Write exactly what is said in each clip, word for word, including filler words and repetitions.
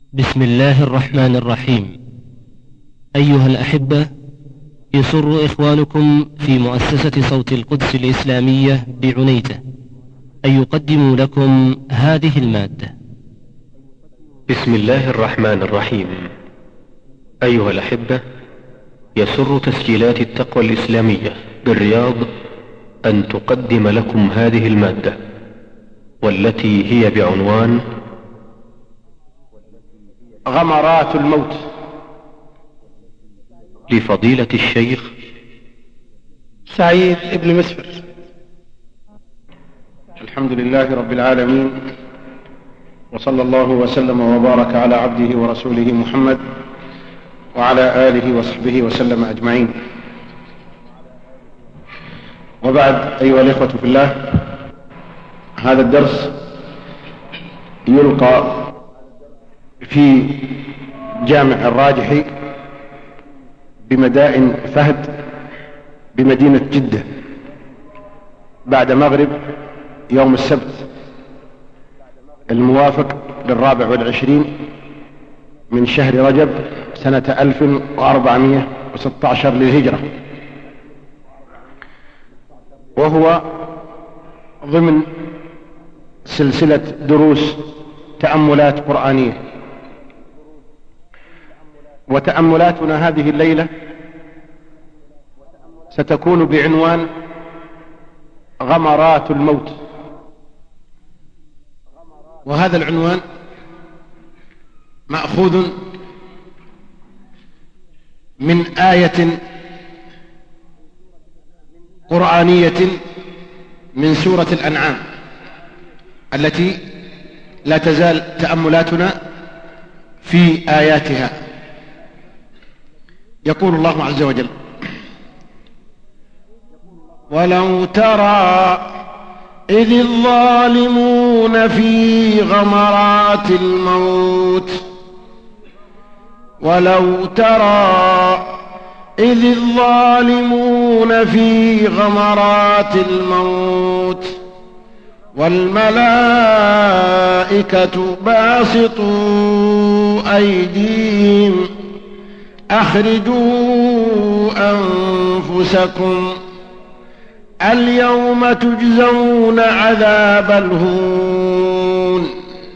بسم الله الرحمن الرحيم. أيها الأحبة، يسر إخوانكم في مؤسسة صوت القدس الإسلامية بعنيزة أن يقدموا لكم هذه المادة. بسم الله الرحمن الرحيم. أيها الأحبة، يسر تسجيلات التقوى الإسلامية بالرياض أن تقدم لكم هذه المادة، والتي هي بعنوان غمرات الموت، لفضيلة الشيخ سعيد ابن مسفر. الحمد لله رب العالمين، وصلى الله وسلم وبارك على عبده ورسوله محمد وعلى آله وصحبه وسلم أجمعين. وبعد، أيها الإخوة في الله، هذا الدرس يلقى في جامع الراجحي بمدائن فهد بمدينة جدة بعد مغرب يوم السبت الموافق للرابع والعشرين من شهر رجب سنة ألف وأربعمائة وستة عشر للهجرة، وهو ضمن سلسلة دروس تأملات قرآنية. وتأملاتنا هذه الليلة ستكون بعنوان غمرات الموت، وهذا العنوان مأخوذ من آية قرآنية من سورة الأنعام التي لا تزال تأملاتنا في آياتها. يقول الله عز وجل: ولو ترى إذ الظالمون في غمرات الموت ولو ترى إذ الظالمون في غمرات الموت والملائكة باسطوا أيديهم أخرجوا أنفسكم اليوم تجزون عذاب الهون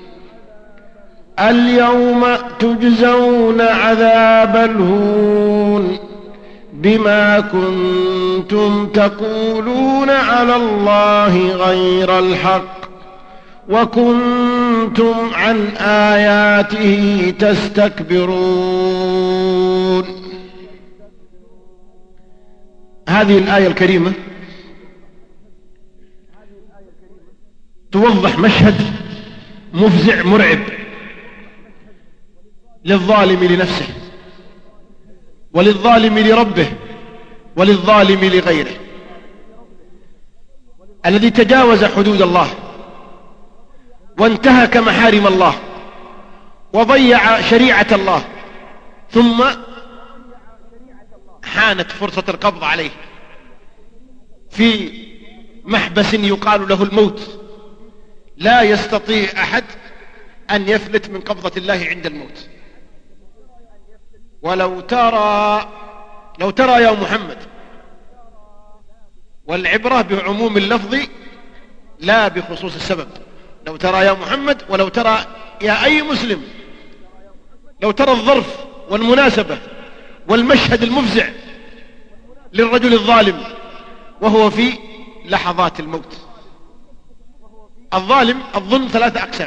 اليوم تجزون عذاب الهون بما كنتم تقولون على الله غير الحق وكنتم عن آياته تستكبرون. هذه الآية الكريمة توضح مشهد مفزع مرعب للظالم لنفسه وللظالم لربه وللظالم لغيره، الذي تجاوز حدود الله وانتهك محارم الله وضيع شريعة الله، ثم حانت فرصة القبض عليه في محبس يقال له الموت. لا يستطيع أحد أن يفلت من قبضة الله عند الموت. ولو ترى، لو ترى يا محمد، والعبرة بعموم اللفظ لا بخصوص السبب. لو ترى يا محمد، ولو ترى يا أي مسلم، لو ترى الظرف والمناسبة والمشهد المفزع للرجل الظالم وهو في لحظات الموت. الظالم، الظلم ثلاثة أقسام: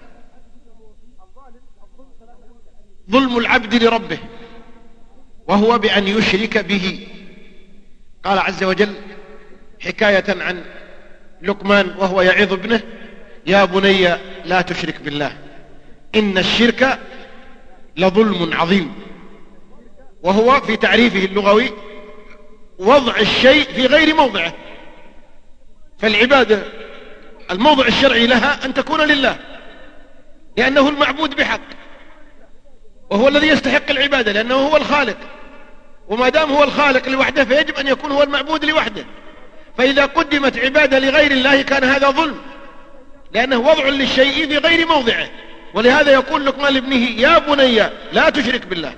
ظلم العبد لربه وهو بأن يشرك به. قال عز وجل حكاية عن لقمان وهو يعظ ابنه: يا بني لا تشرك بالله إن الشرك لظلم عظيم. وهو في تعريفه اللغوي وضع الشيء في غير موضعه. فالعبادة الموضع الشرعي لها أن تكون لله، لأنه المعبود بحق وهو الذي يستحق العبادة، لأنه هو الخالق، وما دام هو الخالق لوحده فيجب أن يكون هو المعبود لوحده. فإذا قدمت عبادة لغير الله كان هذا ظلم، لأنه وضع للشيء في غير موضعه. ولهذا يقول لقمان لابنه يا بني لا تشرك بالله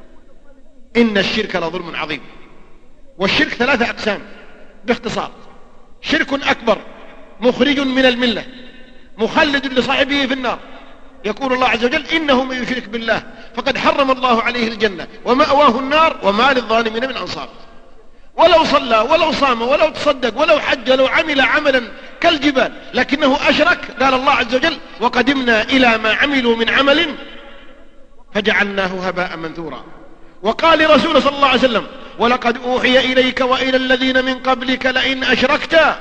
إن الشرك لظلم عظيم. والشرك ثلاثة أقسام باختصار: شرك أكبر مخرج من الملة مخلد لصاحبه في النار، يقول الله عز وجل إنه من يشرك بالله فقد حرم الله عليه الجنة ومأواه النار وما للظالمين من أنصار. ولو صلى ولو صام ولو تصدق ولو حج ولو عمل عملا كالجبال لكنه أشرك، قال الله عز وجل وقدمنا إلى ما عملوا من عمل فجعلناه هباء منثورا. وقال رسول صلى الله عليه وسلم ولقد أوحي إليك وإلى الذين من قبلك لئن أشركت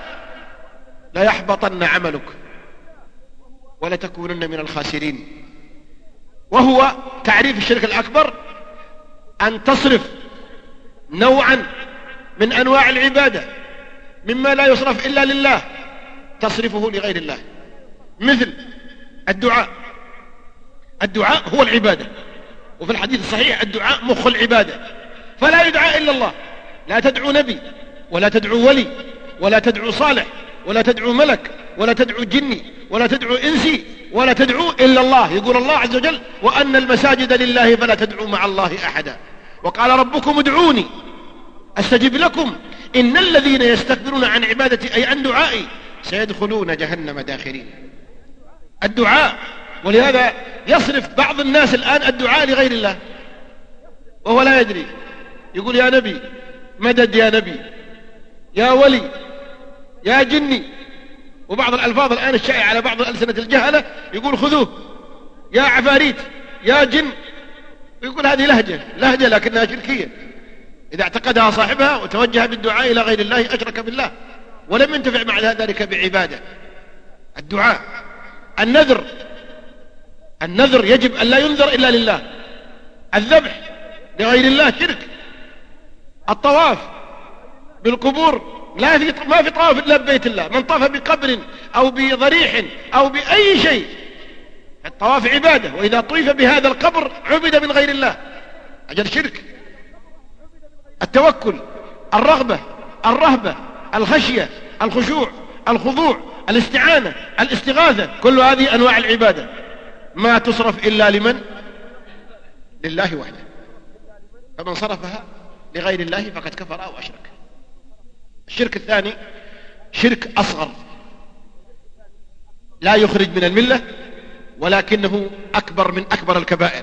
ليحبطن عملك ولتكونن من الخاسرين. وهو تعريف الشرك الأكبر أن تصرف نوعا من أنواع العبادة مما لا يصرف إلا لله تصرفه لغير الله، مثل الدعاء. الدعاء هو العبادة، وفي الحديث الصحيح الدعاء مخ العبادة، فلا يدعى إلا الله. لا تدعو نبي ولا تدعو ولي ولا تدعو صالح ولا تدعو ملك ولا تدعو جني ولا تدعو إنسي ولا تدعو إلا الله. يقول الله عز وجل وأن المساجد لله فلا تدعو مع الله أحدا. وقال ربكم ادعوني أستجب لكم إن الذين يستكبرون عن عبادتي أي عن دعائي سيدخلون جهنم داخرين. الدعاء، ولهذا يصرف بعض الناس الآن الدعاء لغير الله وهو لا يدري، يقول يا نبي مدد، يا نبي، يا ولي، يا جني. وبعض الألفاظ الآن الشائعة على بعض الألسنة الجهلة يقول خذوه، يا عفاريت، يا جن. يقول هذه لهجة لهجة لكنها شركية، إذا اعتقدها صاحبها وتوجه بالدعاء إلى غير الله أشرك بالله ولم ينتفع مع ذلك بعبادة. الدعاء. النذر، النذر يجب أن لا ينذر إلا لله. الذبح لغير الله شرك. الطواف بالقبور لا في ما في طواف إلا ببيت الله. من طاف بقبر أو بضريح أو بأي شيء الطواف عبادة، وإذا طيف بهذا القبر عبد من غير الله، أجل شرك. التوكل، الرغبة، الرهبة، الخشية، الخشوع، الخضوع، الاستعانة، الاستغاثة، كل هذه أنواع العبادة ما تصرف إلا لمن؟ لله وحده. فمن صرفها لغير الله فقد كفر أو أشرك. الشرك الثاني شرك أصغر لا يخرج من الملة ولكنه أكبر من أكبر الكبائر،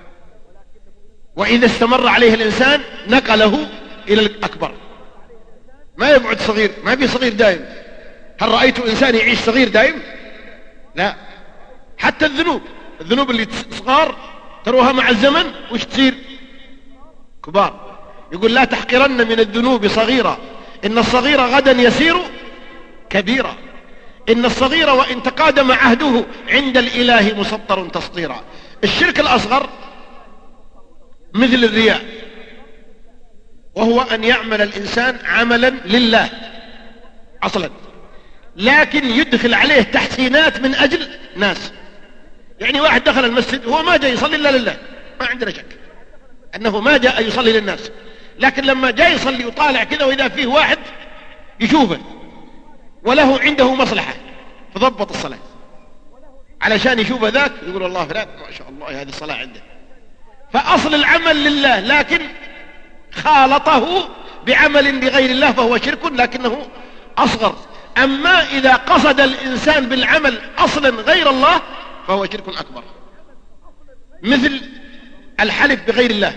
وإذا استمر عليه الإنسان نقله إلى الأكبر. ما يبعد صغير، ما في صغير دائم. هل رأيت إنسان يعيش صغير دائم؟ لا. حتى الذنوب، الذنوب اللي صغار تروها مع الزمن وش تصير؟ كبار. يقول لا تحقرن من الذنوب صغيرة إن الصغير غدا يسير كبيرا، إن الصغير وإن تقادم عهده عند الإله مسطر تسطيرا. الشرك الأصغر مثل الرياء، وهو أن يعمل الإنسان عملا لله أصلا لكن يدخل عليه تحسينات من أجل ناس. يعني واحد دخل المسجد هو ما جاء يصلي إلا لله، ما عندنا شك أنه ما جاء يصلي للناس، لكن لما جاء يصلي وطالع كذا وإذا فيه واحد يشوفه وله عنده مصلحة فضبط الصلاة علشان يشوف ذاك يقول والله فلان ما شاء الله هذه الصلاة عنده. فأصل العمل لله لكن خالطه بعمل لغير الله فهو شرك لكنه أصغر. أما إذا قصد الإنسان بالعمل أصلا غير الله فهو شرك أكبر، مثل الحلف بغير الله.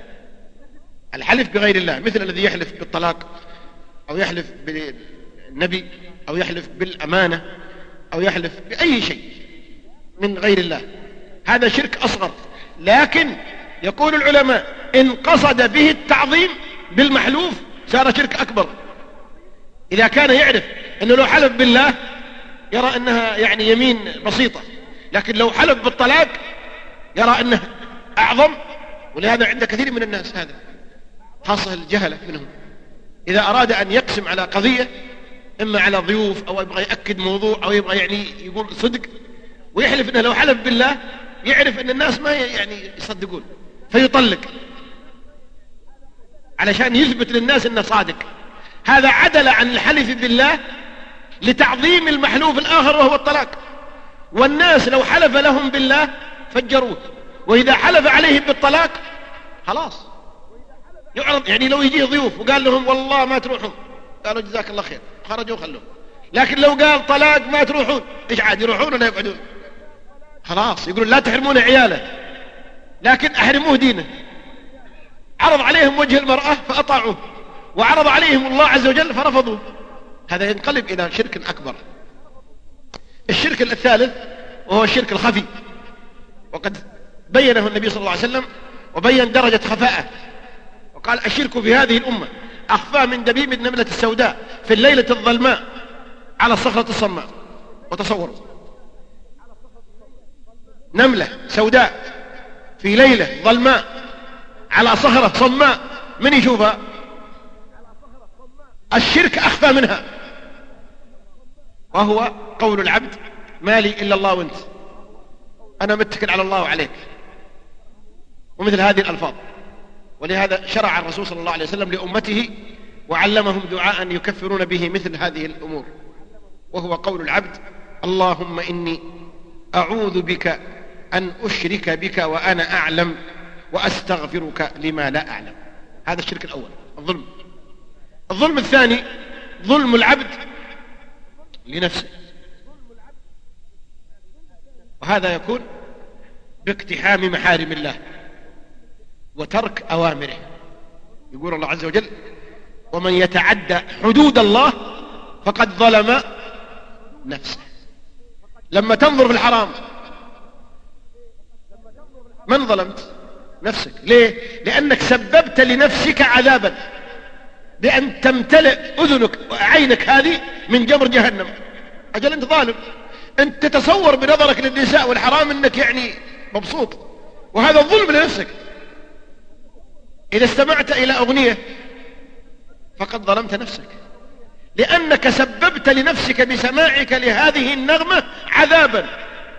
الحلف بغير الله مثل الذي يحلف بالطلاق أو يحلف بالنبي أو يحلف بالأمانة أو يحلف بأي شيء من غير الله، هذا شرك أصغر. لكن يقول العلماء إن قصد به التعظيم بالمحلوف صار شرك أكبر. إذا كان يعرف أنه لو حلف بالله يرى أنها يعني يمين بسيطة، لكن لو حلف بالطلاق يرى أنها أعظم. ولهذا عند كثير من الناس هذا، خاصة الجهلة منهم، إذا أراد أن يقسم على قضية إما على ضيوف أو يبغى يأكد موضوع أو يبغى يعني يقول صدق ويحلف أنه لو حلف بالله يعرف أن الناس ما يعني يصدقون فيطلق علشان يثبت للناس أنه صادق. هذا عدل عن الحلف بالله لتعظيم المحلوف الآخر وهو الطلاق. والناس لو حلف لهم بالله فجروه. وإذا حلف عليهم بالطلاق خلاص يعرض، يعني لو يجيه ضيوف وقال لهم والله ما تروحون، قالوا جزاك الله خير، خرجوا خلوه. لكن لو قال طلاق ما تروحون، ايش عاد يروحون ولا يقعدون؟ خلاص يقولون لا تحرمون عياله، لكن احرموه دينه. عرض عليهم وجه المرأة فأطاعوه، وعرض عليهم الله عز وجل فرفضوه. هذا ينقلب إلى شرك أكبر. الشرك الثالث وهو الشرك الخفي، وقد بينه النبي صلى الله عليه وسلم وبين درجة خفاءه، وقال الشرك في هذه الأمة أخفى من دبيب النملة السوداء في الليلة الظلماء على الصخرة الصماء. وتصوروا نملة سوداء في ليلة ظلماء على صخرة صماء، من يشوفها؟ الشرك أخفى منها، وهو قول العبد ما لي إلا الله وانت، أنا متكل على الله وعليك، ومثل هذه الألفاظ. ولهذا شرع الرسول صلى الله عليه وسلم لأمته وعلمهم دعاء يكفرون به مثل هذه الأمور، وهو قول العبد اللهم إني أعوذ بك أن أشرك بك وأنا أعلم وأستغفرك لما لا أعلم. هذا الشرك الأول، الظلم. الظلم الثاني ظلم العبد لنفسه، وهذا يكون باقتحام محارم الله وترك أوامره. يقول الله عز وجل ومن يتعدى حدود الله فقد ظلم نفسه. لما تنظر في الحرام من ظلمت؟ نفسك. ليه؟ لأنك سببت لنفسك عذابا بأن تمتلئ أذنك وعينك هذه من جمر جهنم. أجل أنت ظالم، أنت تتصور بنظرك للنساء والحرام أنك يعني مبسوط، وهذا الظلم لنفسك. إذا استمعت إلى أغنية فقد ظلمت نفسك، لأنك سببت لنفسك بسماعك لهذه النغمة عذابا.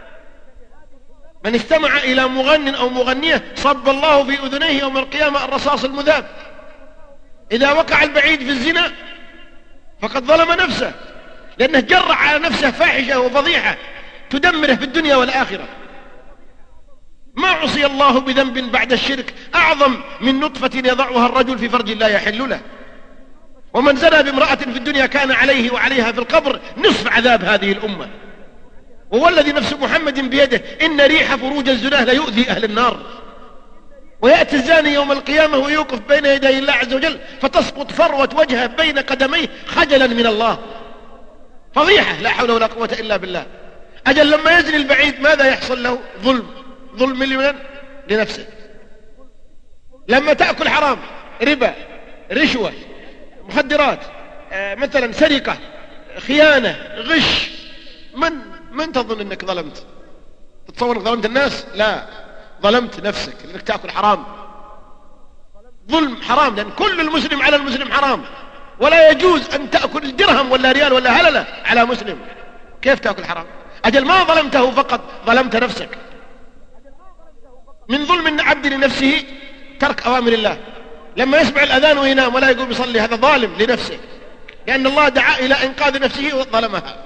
من استمع إلى مغن أو مغنية صب الله في أذنيه يوم القيامة الرصاص المذاب. إذا وقع البعيد في الزنا فقد ظلم نفسه، لأنه جرع على نفسه فاحشة وفضيحة تدمره في الدنيا والآخرة. ما عصي الله بذنب بعد الشرك أعظم من نطفة يضعها الرجل في فرج لا يحل له. ومن زنى بامرأة في الدنيا كان عليه وعليها في القبر نصف عذاب هذه الأمة. ووالذي نفس محمد بيده إن ريح فروج الزناه ليؤذي أهل النار. ويأتي الزاني يوم القيامة ويوقف بين يدي الله عز وجل فتسقط فروة وجهه بين قدميه خجلا من الله، فضيحة لا حول ولا قوة إلا بالله. أجل لما يزني البعيد ماذا يحصل له؟ ظلم. ظلم لمن؟ لنفسه. لما تأكل حرام، ربا، رشوة، مخدرات، آه مثلا سرقة، خيانة، غش، من من تظن أنك ظلمت؟ تتصور أنك ظلمت الناس؟ لا، ظلمت نفسك لأنك تأكل حرام. ظلم حرام، لأن كل المسلم على المسلم حرام، ولا يجوز أن تأكل درهم ولا ريال ولا هللة على مسلم. كيف تأكل حرام؟ أجل ما ظلمته فقط، ظلمت نفسك. من ظلم العبد لنفسه ترك أوامر الله. لما يسمع الأذان وينام ولا يقوم يصلي هذا ظالم لنفسه، لأن الله دعا إلى إنقاذ نفسه وظلمها.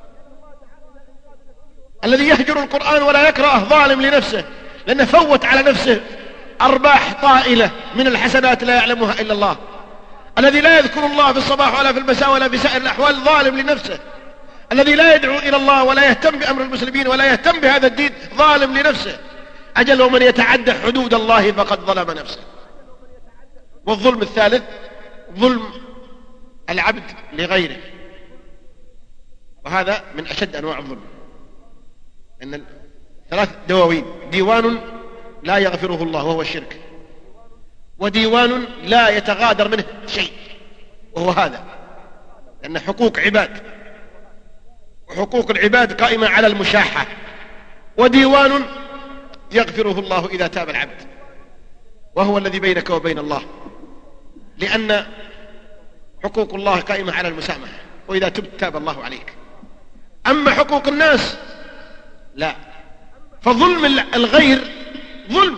الذي يهجر القرآن ولا يقرأه ظالم لنفسه، لأنه فوت على نفسه أرباح طائلة من الحسنات لا يعلمها إلا الله. الذي لا يذكر الله في الصباح ولا في المساء ولا في سائر الأحوال ظالم لنفسه. الذي لا يدعو إلى الله ولا يهتم بأمر المسلمين ولا يهتم بهذا الدين ظالم لنفسه. أجل ومن يتعدى حدود الله فقد ظلم نفسه. والظلم الثالث ظلم العبد لغيره، وهذا من أشد أنواع الظلم. إن ثلاث دواوين: ديوان لا يغفره الله وهو الشرك، وديوان لا يتغادر منه شيء وهو هذا، لأن حقوق عباد، وحقوق العباد قائمة على المشاحة. وديوان يغفره الله إذا تاب العبد، وهو الذي بينك وبين الله، لأن حقوق الله قائمة على المسامحة، وإذا تبت تاب الله عليك. أما حقوق الناس لا. فظلم الغير ظلم،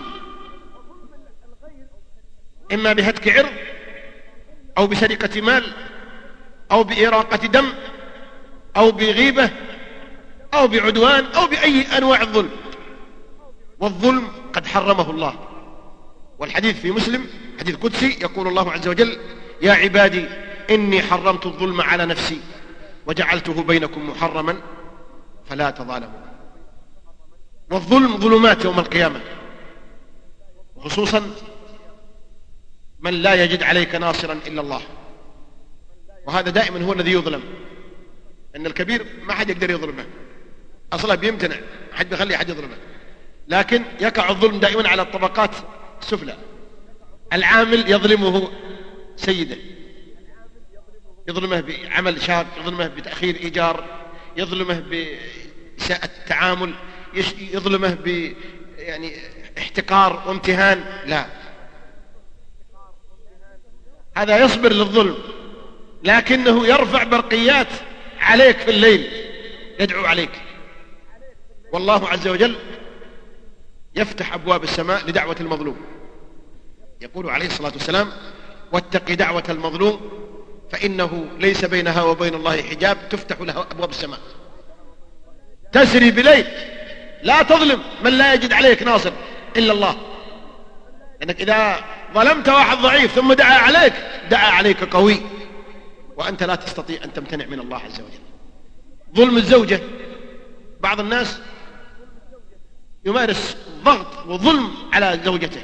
إما بهتك عرض أو بسرقة مال أو بإراقة دم أو بغيبة أو بعدوان أو بأي أنواع الظلم. والظلم قد حرمه الله. والحديث في مسلم حديث قدسي يقول الله عز وجل: يا عبادي إني حرمت الظلم على نفسي وجعلته بينكم محرما فلا تظالموا. والظلم ظلمات يوم القيامة، وخصوصا من لا يجد عليك ناصرا إلا الله، وهذا دائما هو الذي يظلم، أن الكبير ما حد يقدر يظلمه أصلا، بيمتنع، ما حد بيخلي حد يظلمه، لكن يقع الظلم دائما على الطبقات السفلى. العامل يظلمه سيده، يظلمه بعمل شاق، يظلمه بتأخير إيجار، يظلمه بإساءة التعامل، يظلمه ب يعني احتقار وامتهان. لا، هذا يصبر للظلم، لكنه يرفع برقيات عليك في الليل، يدعو عليك. والله عز وجل يفتح أبواب السماء لدعوة المظلوم، يقول عليه الصلاة والسلام: واتق دعوة المظلوم فإنه ليس بينها وبين الله حجاب تفتح له أبواب السماء. تسري بليل، لا تظلم من لا يجد عليك ناصر إلا الله، لأنك إذا ظلمت واحد ضعيف ثم دعا عليك دعا عليك قوي، وأنت لا تستطيع أن تمتنع من الله عز وجل. ظلم الزوجة، بعض الناس يمارس ضغط وظلم على زوجته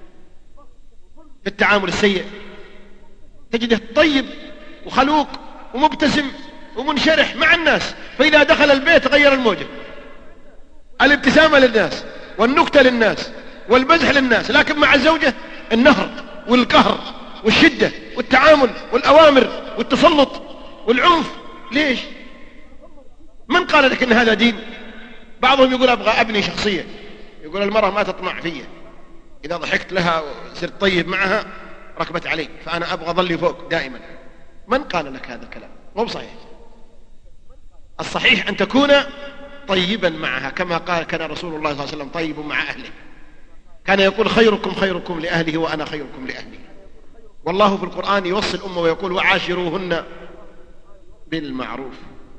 في التعامل السيء، تجده طيب وخلوق ومبتسم ومنشرح مع الناس، فإذا دخل البيت غير الموجة، الابتسامة للناس والنكتة للناس والمزح للناس، لكن مع الزوجة النهر والقهر والشدة والتعامل والأوامر والتسلط والعنف. ليش؟ من قال لك إن هذا دين؟ بعضهم يقول أبغى أبني شخصية، يقول المرأة ما تطمع فيا، إذا ضحكت لها وصرت طيب معها ركبت علي، فأنا أبغى ظلي فوق دائما. من قال لك هذا الكلام؟ مو بصحيح. الصحيح أن تكون طيبا معها، كما قال كان رسول الله صلى الله عليه وسلم طيب مع أهله، كان يقول: خيركم خيركم لأهله وأنا خيركم لأهلي. والله في القرآن يوصي الأمة ويقول: وعاشروهن بالمعروف.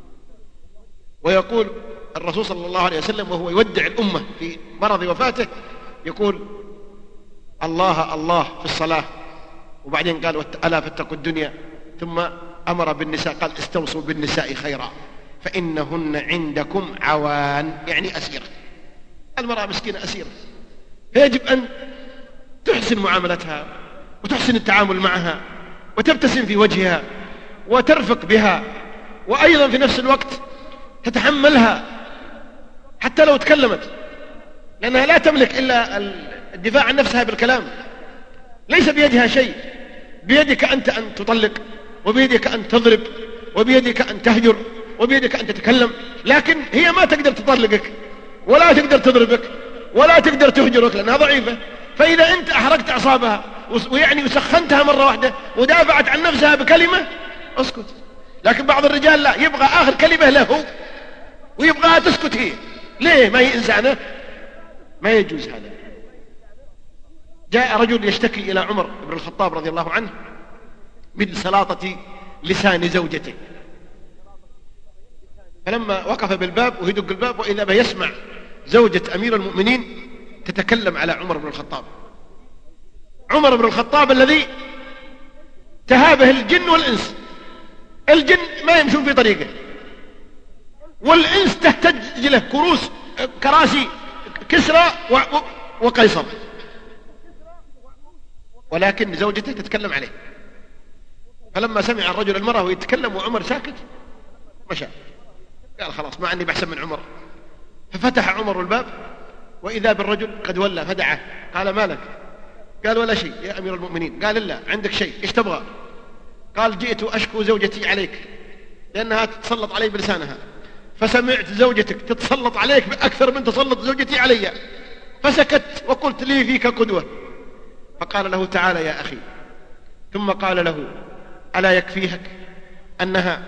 ويقول الرسول صلى الله عليه وسلم وهو يودع الأمة في مرض وفاته، يقول: الله الله في الصلاة، وبعدين قال: ألا فاتقوا الدنيا، ثم أمر بالنساء قال: استوصوا بالنساء خيرا فإنهن عندكم عوان، يعني أسيرة. المرأة مسكينة أسيرة، فيجب أن تحسن معاملتها وتحسن التعامل معها وتبتسم في وجهها وترفق بها، وأيضا في نفس الوقت تتحملها حتى لو تكلمت، لأنها لا تملك إلا الدفاع عن نفسها بالكلام، ليس بيدها شيء، بيدك أنت أن تطلق، وبيدك أن تضرب، وبيدك أن تهجر، وبيدك أن تتكلم، لكن هي ما تقدر تطلقك ولا تقدر تضربك ولا تقدر تهجرك لأنها ضعيفة. فإذا أنت أحرقت أعصابها ويعني وسخنتها مرة واحدة ودافعت عن نفسها بكلمة، اسكت. لكن بعض الرجال لا، يبغى آخر كلمة له ويبغاها تسكت هي. ليه؟ ما هي إنسانة؟ ما يجوز هذا. جاء رجل يشتكي إلى عمر بن الخطاب رضي الله عنه من سلاطة لسان زوجته، فلما وقف بالباب ويدق الباب وإذا به يسمع زوجة أمير المؤمنين تتكلم على عمر بن الخطاب، عمر بن الخطاب الذي تهابه الجن والإنس. الجن ما يمشون في طريقه، والإنس تهتج له كروس كراسي كسرى وقيصر، ولكن زوجته تتكلم عليه. فلما سمع الرجل المرأة ويتكلم وعمر ساكت مشى، قال: خلاص ما عني بحسن من عمر. ففتح عمر الباب وإذا بالرجل قد ولى فدعه، قال: ما لك؟ قال: ولا شيء يا أمير المؤمنين. قال: لا، عندك شيء، إيش تبغى؟ قال: جئت أشكو زوجتي عليك لأنها تتسلط علي بلسانها، فسمعت زوجتك تتسلط عليك بأكثر من تسلط زوجتي علي، فسكت وقلت لي فيك قدوة. فقال له: تعالى يا أخي. ثم قال له: ألا يكفيك أنها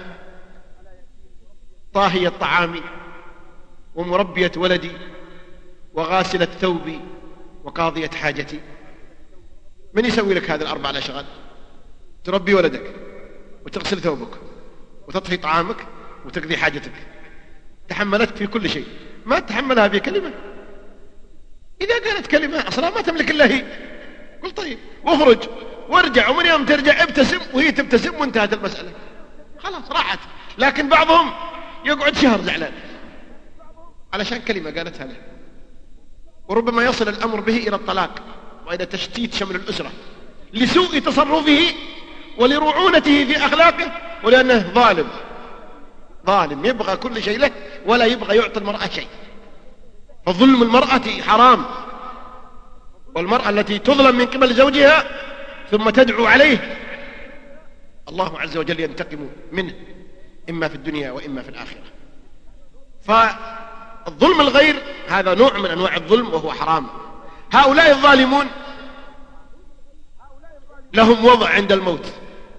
طاهية طعامي ومربية ولدي وغاسلة ثوبي وقاضية حاجتي؟ من يسوي لك هذه الأربع الأشغال؟ تربي ولدك وتغسل ثوبك وتطهي طعامك وتقضي حاجتك، تحملتك في كل شيء، ما تحملها بكلمة. إذا قالت كلمة أصلا ما تملك إلا هي. قل طيب واخرج وارجع، ومن يوم ترجع ابتسم وهي تبتسم وانتهت المسألة، خلاص راحت. لكن بعضهم يقعد شهر زعلان علشان كلمة قالتها له، وربما يصل الأمر به إلى الطلاق وإلى تشتيت شمل الأسرة لسوء تصرفه ولرعونته في أخلاقه، ولأنه ظالم ظالم يبغى كل شيء له ولا يبغى يعطي المرأة شيء. فظلم المرأة حرام، والمرأة التي تظلم من قبل زوجها ثم تدعو عليه الله عز وجل ينتقم منه إما في الدنيا وإما في الآخرة. فالظلم الغير هذا نوع من أنواع الظلم وهو حرام. هؤلاء الظالمون لهم وضع عند الموت،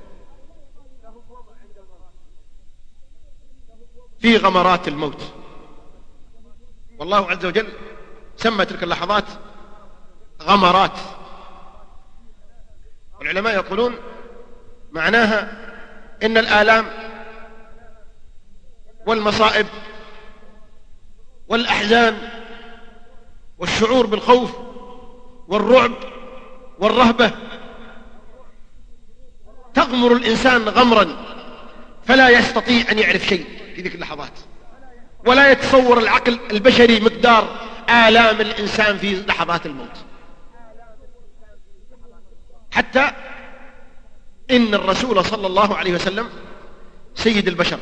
في غمرات الموت، والله عز وجل سمى تلك اللحظات غمرات. والعلماء يقولون معناها إن الآلام والمصائب والأحزان والشعور بالخوف والرعب والرهبة تغمر الإنسان غمرا فلا يستطيع أن يعرف شيء في ذلك اللحظات، ولا يتصور العقل البشري مقدار آلام الإنسان في لحظات الموت. حتى إن الرسول صلى الله عليه وسلم سيد البشر،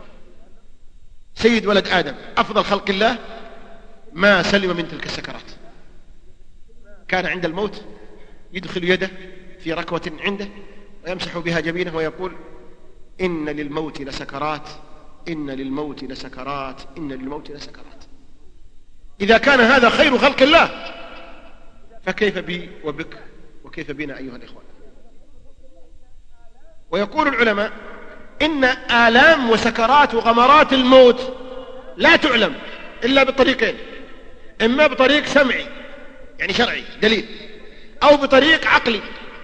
سيد ولد آدم، أفضل خلق الله، ما سلم من تلك السكرات. كان عند الموت يدخل يده في ركوة عنده ويمسح بها جبينه ويقول إن للموت لسكرات، إن للموت لسكرات، إن للموت لسكرات. إذا كان هذا خير خلق الله فكيف بي وبك وكيف بنا أيها الإخوان؟ ويقول العلماء إن آلام وسكرات وغمرات الموت لا تعلم إلا بطريقين، إما بطريق سمعي يعني شرعي دليل، أو بطريق عقلي.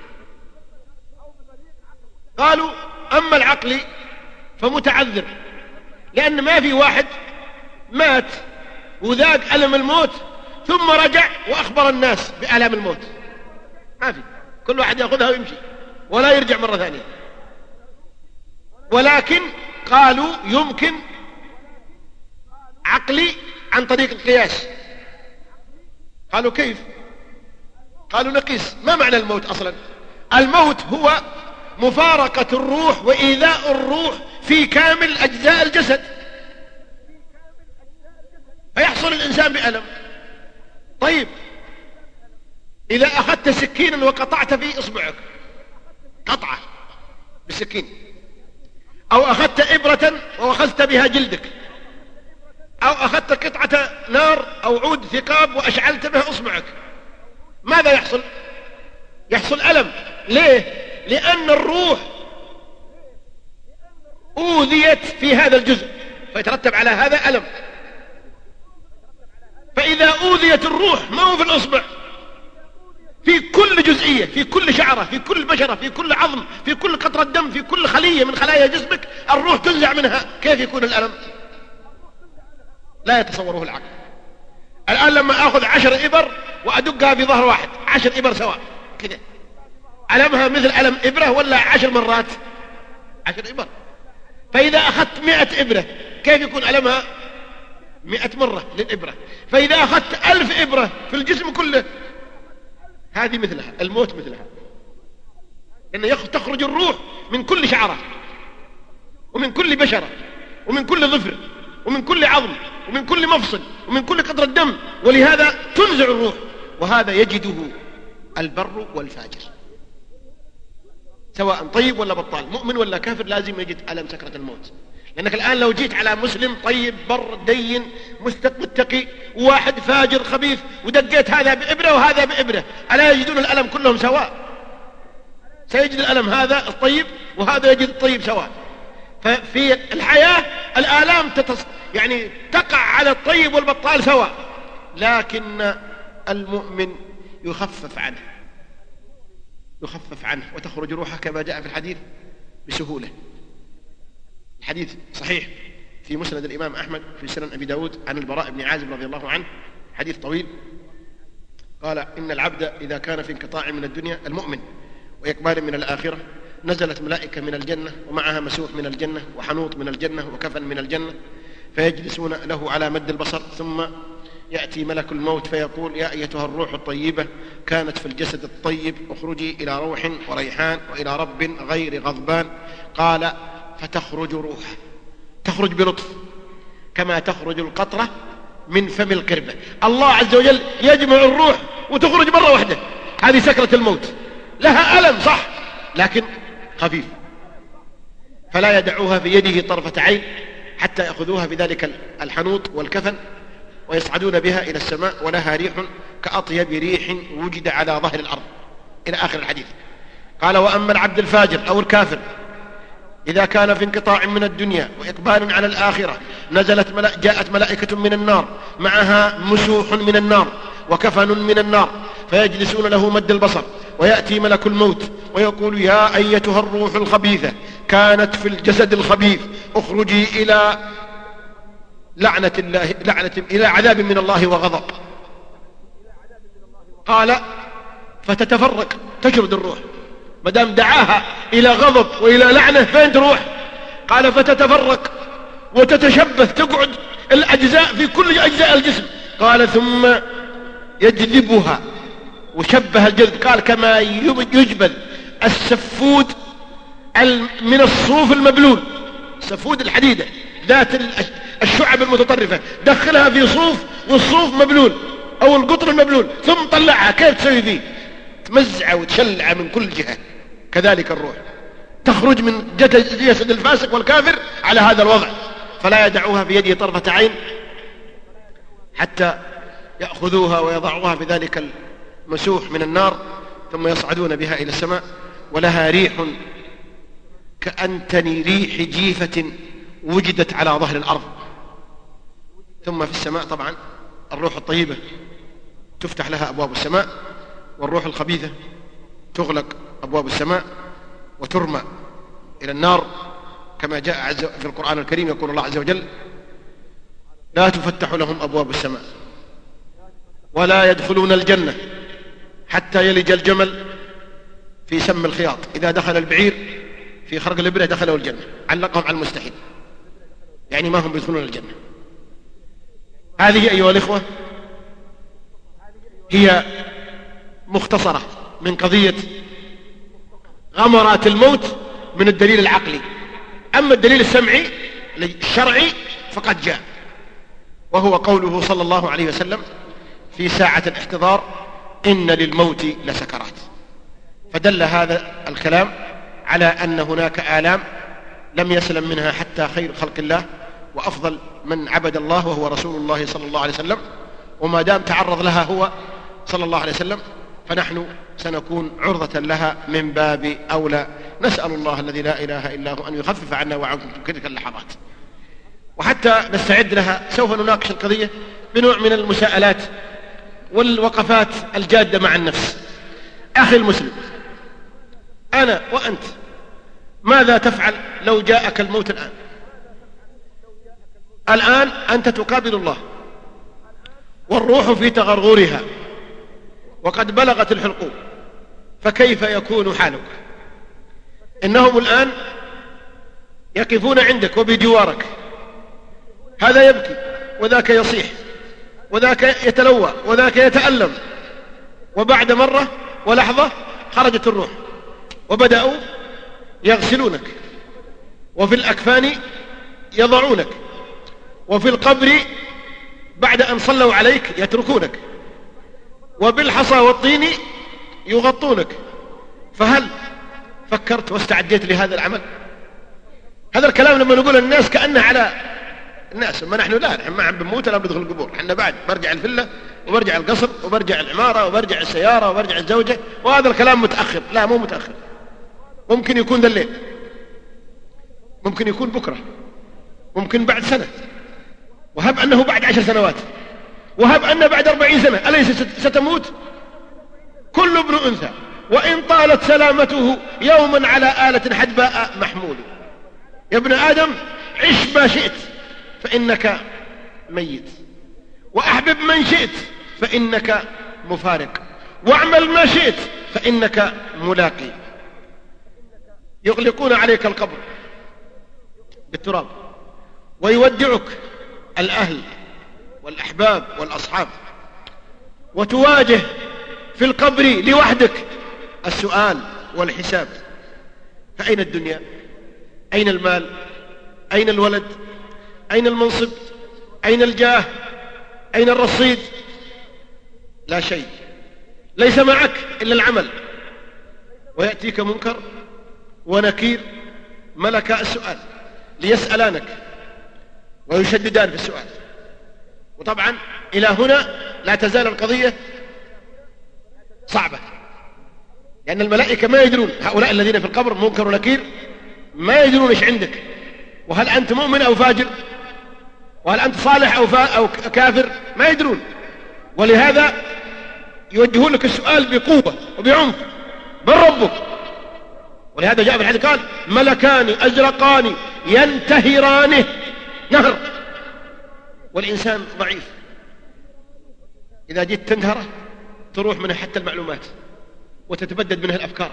قالوا أما العقلي فمتعذر، لأن ما في واحد مات وذاق ألم الموت ثم رجع وأخبر الناس بألم الموت، ما في، كل واحد يأخذها ويمشي ولا يرجع مرة ثانية. ولكن قالوا يمكن عقلي عن طريق القياس. قالوا كيف؟ قالوا نقيس. ما معنى الموت أصلا؟ الموت هو مفارقة الروح وإيذاء الروح في كامل أجزاء الجسد، فيحصل الإنسان بألم. طيب إذا أخذت سكينا وقطعت في إصبعك قطعة بالسكين، أو أخذت إبرة وأخذت بها جلدك، أو أخذت قطعة نار أو عود ثقاب وأشعلت بها إصبعك، ماذا يحصل؟ يحصل ألم. ليه؟ لأن الروح أوذيت في هذا الجزء فيترتب على هذا ألم. فإذا أوذيت الروح ما هو في الإصبع، في كل جزئية، في كل شعرة، في كل بشرة، في كل عظم، في كل قطرة دم، في كل خلية من خلايا جسمك الروح تنزع منها، كيف يكون الألم؟ لا يتصوره العقل. الآن لما أخذ عشر إبر وأدقها في ظهر واحد، عشر إبر سواء كده، ألمها مثل ألم إبرة ولا عشر مرات؟ عشر إبر. فإذا أخذت مئة إبرة كيف يكون ألمها؟ مئة مرة للإبرة. فإذا أخذت ألف إبرة في الجسم كله، هذه مثلها، الموت مثلها، لأن تخرج الروح من كل شعرة ومن كل بشرة ومن كل ظفر ومن كل عظم ومن كل مفصل ومن كل قطرة دم، ولهذا تنزع الروح. وهذا يجده البر والفاجر، سواء طيب ولا بطال، مؤمن ولا كافر، لازم يجد ألم سكرة الموت. لأنك الآن لو جيت على مسلم طيب بر دين متقي وواحد فاجر خبيث ودقيت هذا بإبرة وهذا بإبرة، ألا يجدون الألم كلهم سواء؟ سيجد الألم هذا الطيب وهذا يجد الطيب سواء. ففي الحياة الآلام تتص... يعني تقع على الطيب والبطال سواء، لكن المؤمن يخفف عنه يخفف عنه وتخرج روحه كما جاء في الحديث بسهولة. الحديث صحيح في مسند الإمام أحمد في سنن أبي داود عن البراء بن عازب رضي الله عنه، حديث طويل. قال إن العبد إذا كان في انقطاع من الدنيا المؤمن وإقبال من الآخرة نزلت ملائكة من الجنة ومعها مسوح من الجنة وحنوط من الجنة وكفن من الجنة فيجلسون له على مد البصر، ثم يأتي ملك الموت فيقول يا أيتها الروح الطيبة كانت في الجسد الطيب اخرجي إلى روح وريحان وإلى رب غير غضبان. قال فتخرج روح، تخرج بلطف كما تخرج القطرة من فم القربة. الله عز وجل يجمع الروح وتخرج مرة واحدة. هذه سكرة الموت، لها ألم صح لكن خفيف، فلا يدعوها في يده طرفة عين حتى يأخذوها بذلك الحنوط والكفن ويصعدون بها إلى السماء ولها ريح كأطيب ريح وجد على ظهر الأرض إلى آخر الحديث. قال وأما العبد الفاجر أو الكافر إذا كان في انقطاع من الدنيا وإقبال على الآخرة نزلت ملا... جاءت ملائكة من النار معها مسوح من النار وكفن من النار فيجلسون له مد البصر، ويأتي ملك الموت ويقول يا أيتها الروح الخبيثة كانت في الجسد الخبيث اخرجي إلى لعنة الله لعنة إلى عذاب من الله وغضب. قال فتتفرق، تشرد الروح ما دام دعاها إلى غضب وإلى لعنة فين تروح؟ قال فتتفرق وتتشبث، تقعد الأجزاء في كل أجزاء الجسم. قال ثم يجذبها، وشبه الجذب قال كما يجبل السفود من الصوف المبلول، سفود الحديدة ذات الشعب المتطرفة دخلها في صوف والصوف مبلول أو القطر المبلول ثم طلعها، كيف تسوي فيه؟ تمزع وتشلع من كل جهة. كذلك الروح تخرج من جسد الفاسق والكافر على هذا الوضع، فلا يدعوها في يده طرفة عين حتى يأخذوها ويضعوها في ذلك المسوح من النار ثم يصعدون بها إلى السماء ولها ريح كأنتن ريح جيفة وجدت على ظهر الأرض. ثم في السماء طبعا الروح الطيبة تفتح لها أبواب السماء، والروح الخبيثة تغلق أبواب السماء وترمى إلى النار كما جاء عز في القرآن الكريم. يقول الله عز وجل لا تفتح لهم أبواب السماء ولا يدخلون الجنة حتى يلج الجمل في سم الخياط، إذا دخل البعير في خرق الإبرة دخلوا الجنة، علقهم على المستحيل، يعني ما هم بيدخلون الجنة. هذه أيها الإخوة هي مختصرة من قضية غمرات الموت من الدليل العقلي. أما الدليل السمعي الشرعي فقد جاء، وهو قوله صلى الله عليه وسلم في ساعة الاحتضار إن للموت لسكرات، فدل هذا الكلام على أن هناك آلام لم يسلم منها حتى خير خلق الله وأفضل من عبد الله وهو رسول الله صلى الله عليه وسلم، وما دام تعرض لها هو صلى الله عليه وسلم فنحن سنكون عرضة لها من باب أولى. نسأل الله الذي لا إله إلا هو أن يخفف عنا وعنكم تلك اللحظات. وحتى نستعد لها سوف نناقش القضية بنوع من المساءلات والوقفات الجادة مع النفس. أخي المسلم، أنا وأنت ماذا تفعل لو جاءك الموت الآن؟ الآن أنت تقابل الله والروح في تغرغرها وقد بلغت الحلقوم، فكيف يكون حالك؟ إنهم الآن يقفون عندك وبجوارك، هذا يبكي وذاك يصيح وذاك يتلوى وذاك يتألم، وبعد مرة ولحظة خرجت الروح وبدأوا يغسلونك، وفي الأكفان يضعونك، وفي القبر بعد أن صلوا عليك يتركونك، وبالحصى والطين يغطونك. فهل فكرت واستعديت لهذا العمل؟ هذا الكلام لما نقول الناس كأنه على الناس، ما نحن لا، نحن ما عم بنموت ولا بندخل القبور، احنا بعد برجع الفلة وبرجع القصر وبرجع العمارة وبرجع السيارة وبرجع الزوجة، وهذا الكلام متأخر. لا، مو متأخر، ممكن يكون ذا الليل، ممكن يكون بكرة، ممكن بعد سنة، وهب أنه بعد عشر سنوات، وهب أنه بعد أربعين سنة. أليس ستموت؟ كل ابن أنثى وإن طالت سلامته يوما على آلة حدباء محمول. يا ابن آدم عش ما شئت فإنك ميت، وأحبب من شئت فإنك مفارق. واعمل ما شئت فإنك ملاقي. يغلقون عليك القبر بالتراب، ويودعك الأهل والأحباب والأصحاب، وتواجه في القبر لوحدك السؤال والحساب. فأين الدنيا؟ أين المال؟ أين الولد؟ أين المنصب؟ أين الجاه؟ أين الرصيد؟ لا شيء، ليس معك إلا العمل. ويأتيك منكر ونكير ملكا السؤال ليسألانك ويشددان في السؤال. وطبعا إلى هنا لا تزال القضية صعبة، لأن الملائكة ما يدرون، هؤلاء الذين في القبر منكر ونكير ما يدرون إيش عندك، وهل أنت مؤمن أو فاجر، وهل أنت صالح أو, فا أو كافر، ما يدرون. ولهذا يوجهون لك السؤال بقوة وبعنف: من ربك؟ ولهذا جاء في الحديث قال: ملكان أزرقان ينتهرانه نهر. والإنسان ضعيف، إذا جيت تنهره تروح منه حتى المعلومات وتتبدد منه الأفكار،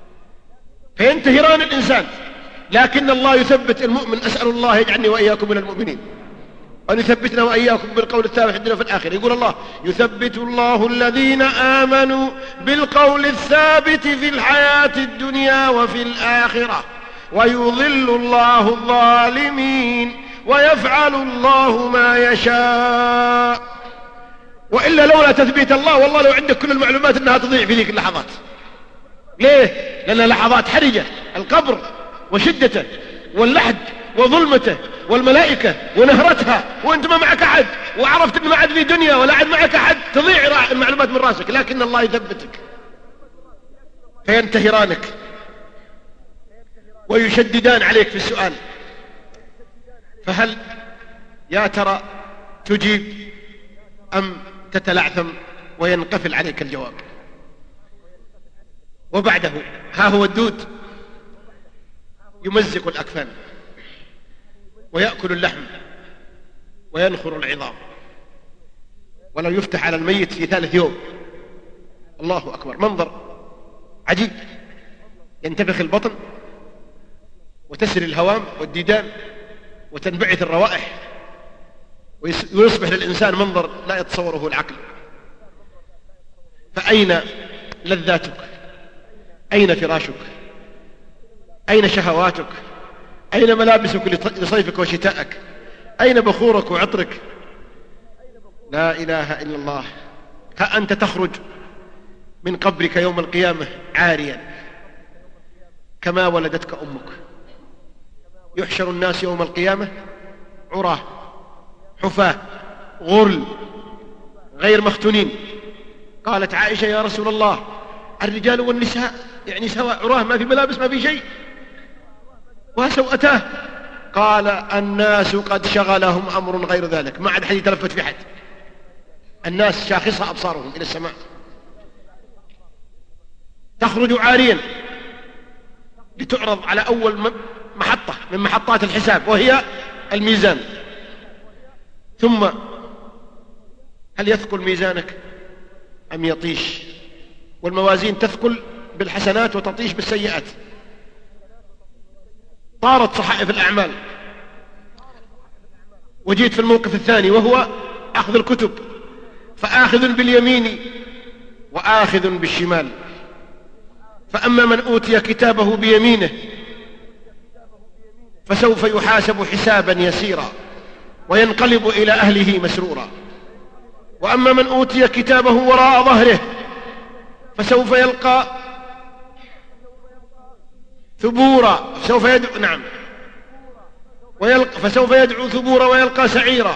فينتهران الإنسان. لكن الله يثبت المؤمن. أسأل الله يجعلني وإياكم من المؤمنين، وأن يثبتنا وإياكم بالقول الثابت في الدنيا وفي الآخرة. يقول الله: يثبت الله الذين آمنوا بالقول الثابت في الحياة الدنيا وفي الآخرة، ويضل الله الظالمين، ويفعل الله ما يشاء. وإلا لولا تثبيت الله والله لو عندك كل المعلومات أنها تضيع في ذيك اللحظات. ليه؟ لأن لحظات حرجة، القبر وشدته واللحد وظلمته والملائكة ونهرتها، وانت ما معك أحد، وعرفت أن ما عاد في دنيا ولا عاد معك أحد، تضيع المعلومات من راسك. لكن الله يثبتك، فينتهرانك ويشددان عليك في السؤال. فهل يا ترى تجيب أم تتلعثم وينقفل عليك الجواب؟ وبعده ها هو الدود يمزق الأكفان ويأكل اللحم وينخر العظام، ولو يفتح على الميت في ثالث يوم. الله أكبر، منظر عجيب. ينتفخ البطن وتسري الهوام والديدان وتنبعث الروائح، ويصبح للإنسان منظر لا يتصوره العقل. فأين لذاتك؟ أين فراشك؟ أين شهواتك؟ أين ملابسك لصيفك وشتاءك؟ أين بخورك وعطرك؟ لا إله إلا الله. ها أنت تخرج من قبرك يوم القيامة عاريا كما ولدتك أمك. يحشر الناس يوم القيامة عراه حفاة غرل غير مختونين. قالت عائشة: يا رسول الله، الرجال والنساء يعني سواء، عراه، ما في ملابس ما في شيء، وسوءتاه. قال: الناس قد شغلهم أمر غير ذلك، ما عاد حد يتلفت في حد. الناس شاخصة أبصارهم إلى السماء. تخرج عاريا لتعرض على أول محطة من محطات الحساب، وهي الميزان. ثم هل يثقل ميزانك أم يطيش؟ والموازين تثقل بالحسنات وتطيش بالسيئات. طارت صحائف الأعمال، وجيت في الموقف الثاني وهو أخذ الكتب، فآخذ باليمين وآخذ بالشمال. فأما من أوتي كتابه بيمينه فسوف يحاسب حسابا يسيرا وينقلب إلى أهله مسرورا. وأما من أوتي كتابه وراء ظهره فسوف يلقى ثبورا، سوف يدعو نعم ويلقى فسوف يدعو ثبورا ويلقى سعيرا،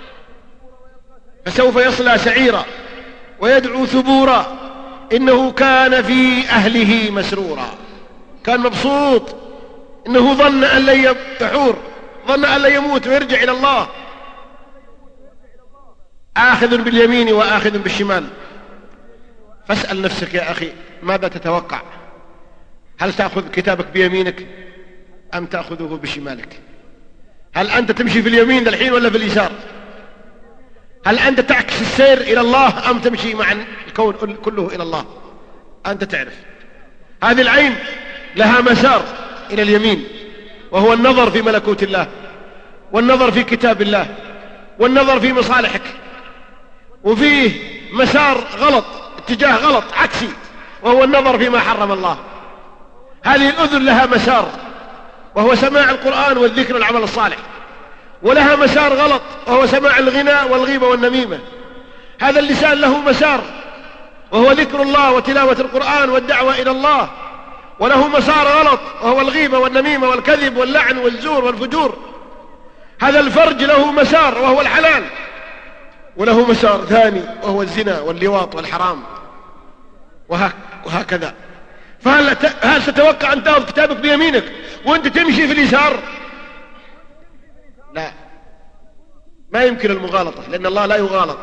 فسوف يصلى سعيرا ويدعو ثبورا، إنه كان في أهله مسرورا. كان مبسوط، إنه ظن أن لن يحور، ظن أن لن يموت ويرجع إلى الله. آخذ باليمين وآخذ بالشمال. فاسأل نفسك يا أخي، ماذا تتوقع؟ هل تأخذ كتابك بيمينك أم تأخذه بشمالك؟ هل أنت تمشي في اليمين الحين ولا في اليسار؟ هل أنت تعكس السير إلى الله أم تمشي مع الكون كله إلى الله، أنت تعرف. هذه العين لها مسار إلى اليمين، وهو النظر في ملكوت الله، والنظر في كتاب الله، والنظر في مصالحك. وفيه مسار غلط، اتجاه غلط عكسي، وهو النظر فيما حرم الله. هذه الأذن لها مسار، وهو سماع القرآن والذكر والعمل الصالح، ولها مسار غلط، وهو سماع الغناء والغيبة والنميمة. هذا اللسان له مسار، وهو ذكر الله وتلاوة القرآن والدعوة إلى الله، وله مسار غلط، وهو الغيبة والنميمة والكذب واللعن والزور والفجور. هذا الفرج له مسار، وهو الحلال، وله مسار ثاني، وهو الزنا واللواط والحرام، وهكذا. فهل هل تتوقع أن تأخذ كتابك بيمينك وأنت تمشي في اليسار؟ لا، ما يمكن المغالطة، لأن الله لا يغالط.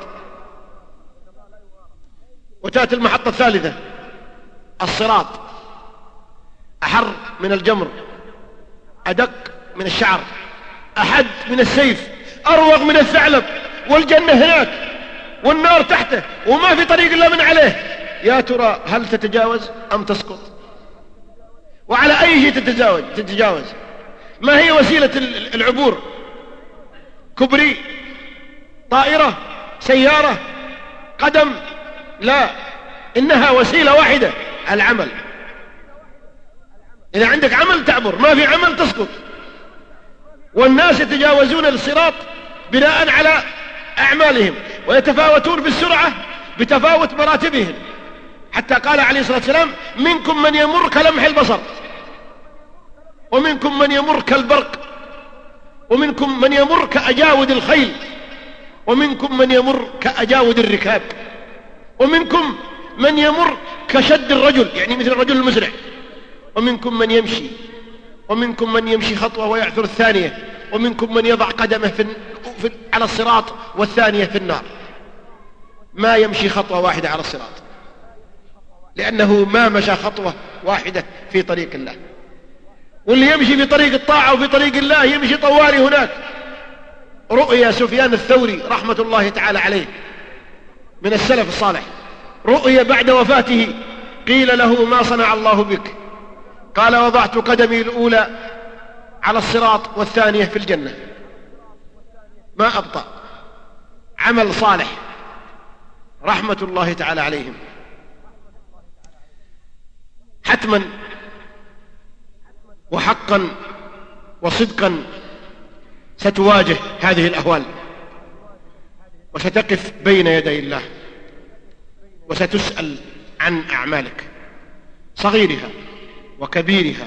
وتأتي المحطة الثالثة، الصراط، أحر من الجمر، أدق من الشعر، أحد من السيف، أروغ من الثعلب، والجنة هناك والنار تحته، وما في طريق إلا من عليه. يا ترى هل تتجاوز أم تسقط؟ وعلى أي شيء تتجاوز تتجاوز ما هي وسيلة العبور؟ كبري، طائرة، سيارة، قدم؟ لا، إنها وسيلة واحدة، العمل. إذا عندك عمل تعبر، ما في عمل تسقط. والناس يتجاوزون الصراط بناء على أعمالهم، ويتفاوتون بالسرعة بتفاوت مراتبهم، حتى قال عليه الصلاة والسلام: منكم من يمر كلمح البصر، ومنكم من يمر كالبرق، ومنكم من يمر كأجاود الخيل، ومنكم من يمر كأجاود الركاب، ومنكم من يمر كشد الرجل، يعني مثل الرجل المسرع، ومنكم من يمشي، ومنكم من يمشي خطوة ويعثر الثانية، ومنكم من يضع قدمه في في على الصراط والثانية في النار. ما يمشي خطوة واحدة على الصراط، لأنه ما مشى خطوة واحدة في طريق الله. واللي يمشي في طريق الطاعة وفي طريق الله يمشي طوالي هناك. رؤيا سفيان الثوري رحمة الله تعالى عليه من السلف الصالح، رؤيا بعد وفاته، قيل له: ما صنع الله بك؟ قال: وضعت قدمي الأولى على الصراط والثانية في الجنة. ما أبطأ، عمل صالح رحمة الله تعالى عليهم. حتما وحقا وصدقا ستواجه هذه الأهوال، وستقف بين يدي الله، وستسأل عن أعمالك، صغيرها وكبيرها،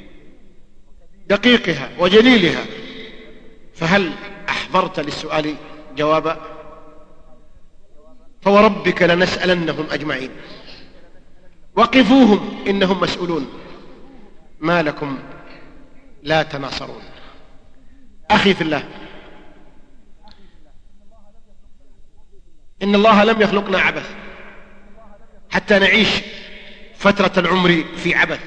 دقيقها وجليلها. فهل أحضرت للسؤال جوابا؟ فوربك لنسألنهم أجمعين، وقفوهم إنهم مسؤولون. ما لكم لا تناصرون؟ أخي في الله، إن الله لم يخلقنا عبث حتى نعيش فترة العمر في عبث،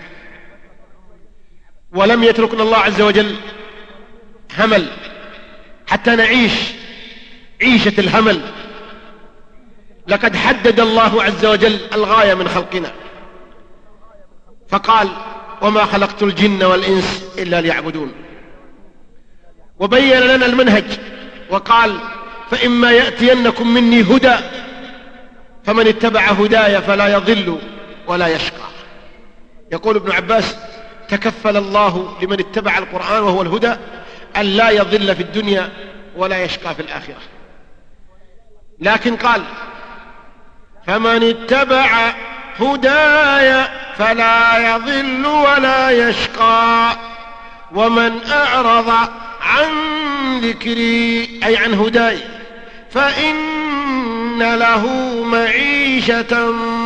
ولم يتركنا الله عز وجل همل حتى نعيش عيشة الهمل. لقد حدد الله عز وجل الغاية من خلقنا، فقال: وما خلقت الجن والإنس إلا ليعبدون. وبين لنا المنهج وقال: فإما يأتينكم مني هدى فمن اتبع هداي فلا يضل ولا يشقى. يقول ابن عباس: تكفل الله لمن اتبع القرآن وهو الهدى أن لا يضل في الدنيا ولا يشقى في الآخرة. لكن قال: فمن اتبع هداي فلا يضل ولا يشقى، ومن أعرض عن ذكري أي عن هداي فإن له معيشة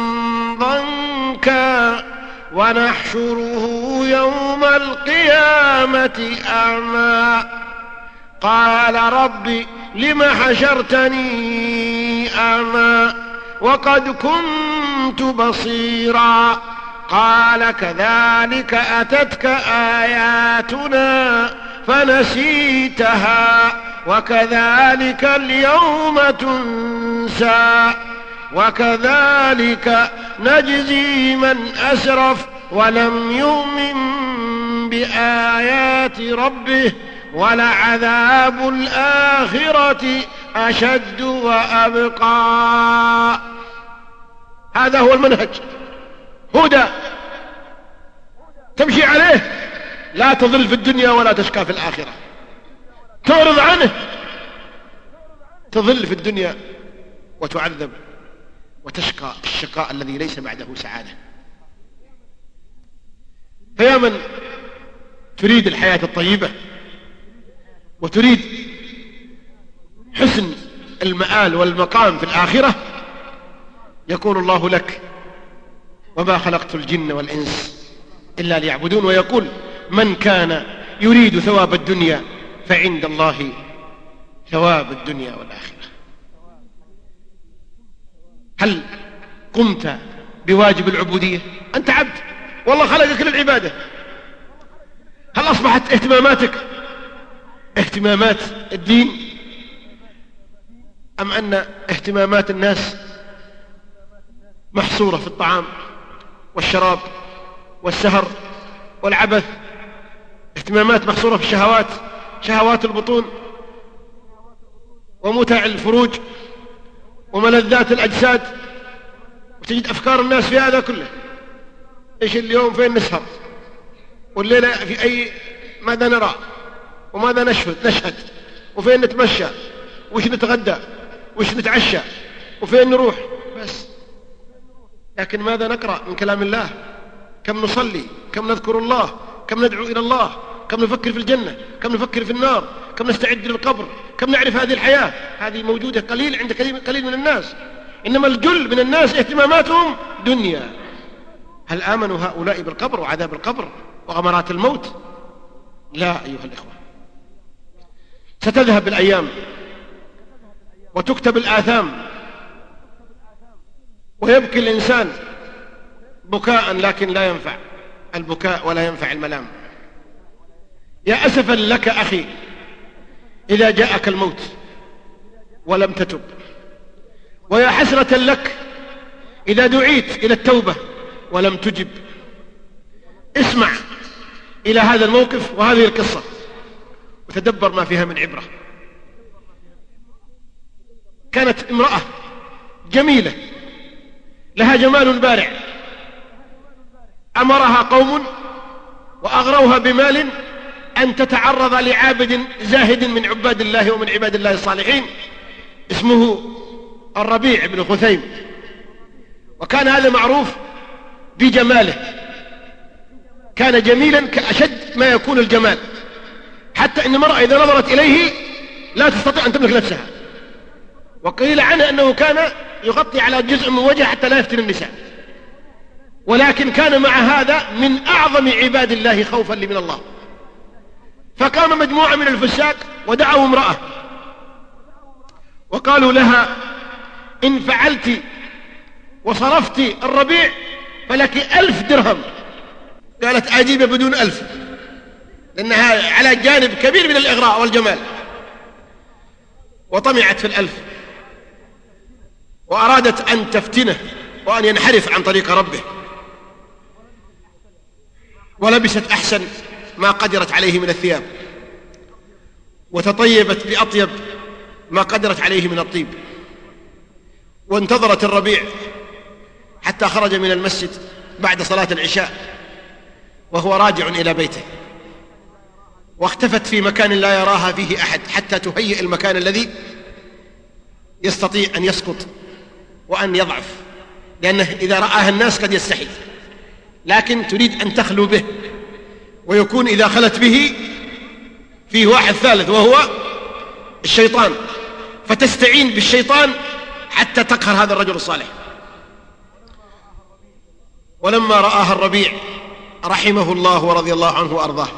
ضنكا ونحشره يوم القيامة أعمى. قال: رب لم حشرتني أعمى وقد كنت بصيرا. قال: كذلك أتتك آياتنا فنسيتها وكذلك اليوم تنسى. وكذلك نجزي من أسرف ولم يؤمن بآيات ربه ولعذاب الآخرة أشد وأبقى. هذا هو المنهج، هدى تمشي عليه، لا تضل في الدنيا ولا تشقى في الآخرة. تعرض عنه تضل في الدنيا وتعذب وتشقى الشقاء الذي ليس بعده سعادة. فيا من تريد الحياة الطيبة وتريد حسن المآل والمقام في الآخرة، يقول الله لك: وما خلقت الجن والإنس إلا ليعبدون. ويقول: من كان يريد ثواب الدنيا فعند الله ثواب الدنيا والآخرة. هل قمت بواجب العبودية؟ أنت عبد، والله خلقك للعبادة. هل أصبحت اهتماماتك اهتمامات الدين، أم أن اهتمامات الناس محصورة في الطعام والشراب والسهر والعبث؟ اهتمامات محصورة في الشهوات، شهوات البطون ومتع الفروج وملذات الأجساد، وتجد أفكار الناس في هذا كله. إيش اليوم فين نسهر، والليلة في أي ماذا نرى وماذا نشهد نشهد وفين نتمشى وش نتغدى وش نتعشى وفين نروح بس. لكن ماذا نقرأ من كلام الله؟ كم نصلي، كم نذكر الله، كم ندعو إلى الله، كم نفكر في الجنة، كم نفكر في النار، كم نستعد للقبر، كم نعرف هذه الحياة. هذه موجودة قليل عند قليل من الناس، إنما الجل من الناس اهتماماتهم دنيا. هل آمنوا هؤلاء بالقبر وعذاب القبر وغمرات الموت؟ لا أيها الإخوة. ستذهب الأيام وتكتب الآثام ويبكي الإنسان بكاء لكن لا ينفع البكاء ولا ينفع الملام. يا أسفا لك أخي إذا جاءك الموت ولم تتب، ويا حسرة لك إذا دعيت إلى التوبة ولم تجب. اسمع إلى هذا الموقف وهذه القصة وتدبر ما فيها من عبرة. كانت امرأة جميلة لها جمال بارع، أمرها قوم وأغروها بمال أن تتعرض لعابد زاهد من عباد الله ومن عباد الله الصالحين اسمه الربيع بن خثيم. وكان هذا معروف بجماله، كان جميلا كأشد ما يكون الجمال، حتى إن المرأة إذا نظرت إليه لا تستطيع أن تملك نفسها. وقيل عنه أنه كان يغطي على جزء من وجهه حتى لا يفتن النساء، ولكن كان مع هذا من أعظم عباد الله خوفا من الله. فقام مجموعة من الفساق ودعوا امرأة وقالوا لها: إن فعلت وصرفت الربيع فلك ألف درهم. قالت: أجيب بدون ألف، لأنها على جانب كبير من الإغراء والجمال. وطمعت في الألف وأرادت أن تفتنه وأن ينحرف عن طريق ربه، ولبست أحسن ما قدرت عليه من الثياب، وتطيبت بأطيب ما قدرت عليه من الطيب، وانتظرت الربيع حتى خرج من المسجد بعد صلاة العشاء وهو راجع إلى بيته، واختفت في مكان لا يراها فيه أحد حتى تهيئ المكان الذي يستطيع أن يسقط وأن يضعف، لأنه إذا رآها الناس قد يستحي، لكن تريد أن تخلو به، ويكون إذا خلت به فيه واحد ثالث وهو الشيطان، فتستعين بالشيطان حتى تقهر هذا الرجل الصالح. ولما رآها الربيع رحمه الله ورضي الله عنه وأرضاه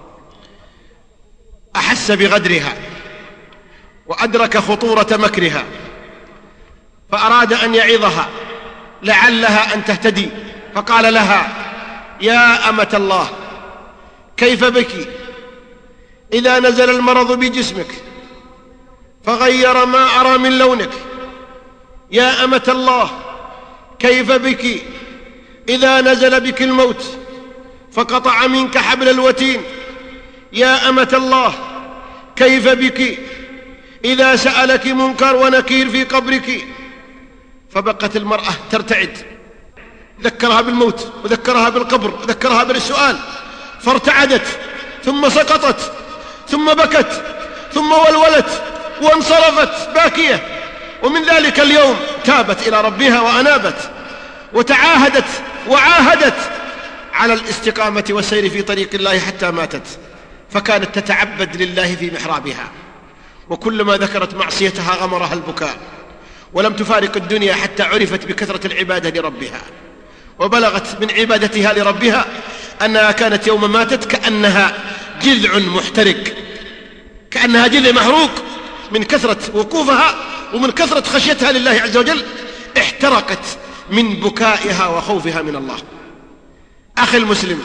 أحس بغدرها وأدرك خطورة مكرها، فأراد أن يعظها لعلها أن تهتدي، فقال لها: يا أمة الله، كيف بك إذا نزل المرض بجسمك فغير ما أرى من لونك يا أمة الله كيف بك إذا نزل بك الموت فقطع منك حبل الوتين؟ يا أمة الله كيف بك إذا سألك منكر ونكير في قبرك؟ فبقت المرأة ترتعد، ذكرها بالموت وذكرها بالقبر وذكرها بالسؤال، فارتعدت ثم سقطت ثم بكت ثم ولولت وانصرفت باكية. ومن ذلك اليوم تابت إلى ربها وأنابت وتعاهدت وعاهدت على الاستقامة والسير في طريق الله حتى ماتت، فكانت تتعبد لله في محرابها، وكلما ذكرت معصيتها غمرها البكاء، ولم تفارق الدنيا حتى عرفت بكثرة العبادة لربها، وبلغت من عبادتها لربها أنها كانت يوم ماتت كأنها جذع محترق، كأنها جذع محروق من كثرة وقوفها ومن كثرة خشيتها لله عز وجل، احترقت من بكائها وخوفها من الله. أخي المسلم،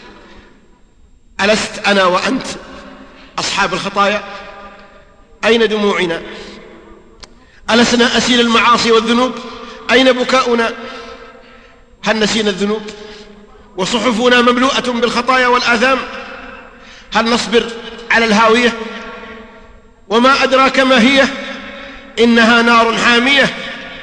ألست أنا وأنت أصحاب الخطايا؟ أين دموعنا؟ ألسنا أسيل المعاصي والذنوب؟ أين بكاؤنا؟ هل نسينا الذنوب وصحفنا مملوءة بالخطايا والآثام؟ هل نصبر على الهاوية؟ وما أدراك ما هي؟ إنها نار حامية.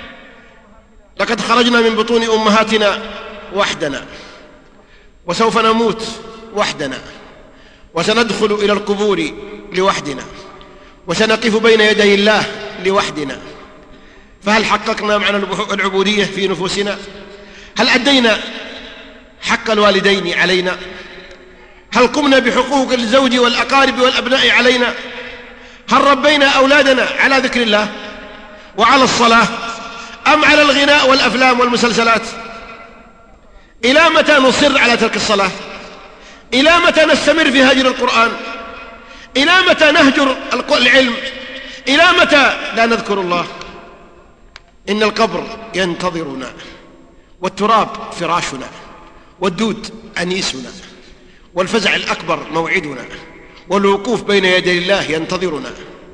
لقد خرجنا من بطون أمهاتنا وحدنا، وسوف نموت وحدنا، وسندخل إلى القبور لوحدنا، وسنقف بين يدي الله لوحدنا. فهل حققنا معنى العبودية في نفوسنا؟ هل أدينا حق الوالدين علينا؟ هل قمنا بحقوق الزوج والأقارب والأبناء علينا؟ هل ربينا أولادنا على ذكر الله وعلى الصلاة، أم على الغناء والأفلام والمسلسلات؟ إلى متى نصر على ترك الصلاة؟ إلى متى نستمر في هجر القرآن؟ إلى متى نهجر العلم؟ إلى متى لا نذكر الله؟ إن القبر ينتظرنا، والتراب فراشنا، والدود أنيسنا، والفزع الأكبر موعدنا، والوقوف بين يدي الله ينتظرنا.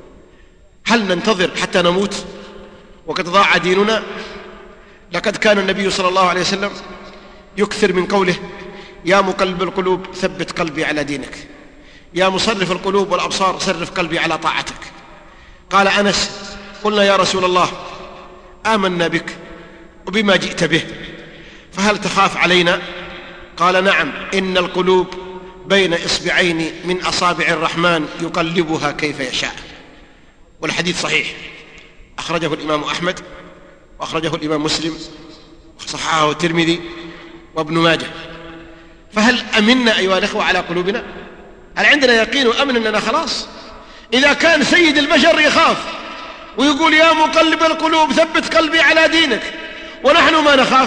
هل ننتظر حتى نموت وقد ضاع ديننا؟ لقد كان النبي صلى الله عليه وسلم يكثر من قوله: يا مقلب القلوب ثبت قلبي على دينك، يا مصرف القلوب والأبصار صرف قلبي على طاعتك. قال أنس: قلنا يا رسول الله آمنا بك وبما جئت به، فهل تخاف علينا؟ قال: نعم، إن القلوب بين إصبعين من أصابع الرحمن يقلبها كيف يشاء. والحديث صحيح، أخرجه الإمام أحمد وأخرجه الإمام مسلم وصححه الترمذي وابن ماجه. فهل أمنا أيها الأخوة على قلوبنا؟ هل عندنا يقين وأمن أننا خلاص؟ إذا كان سيد البشر يخاف ويقول: يا مقلب القلوب ثبت قلبي على دينك، ونحن ما نخاف؟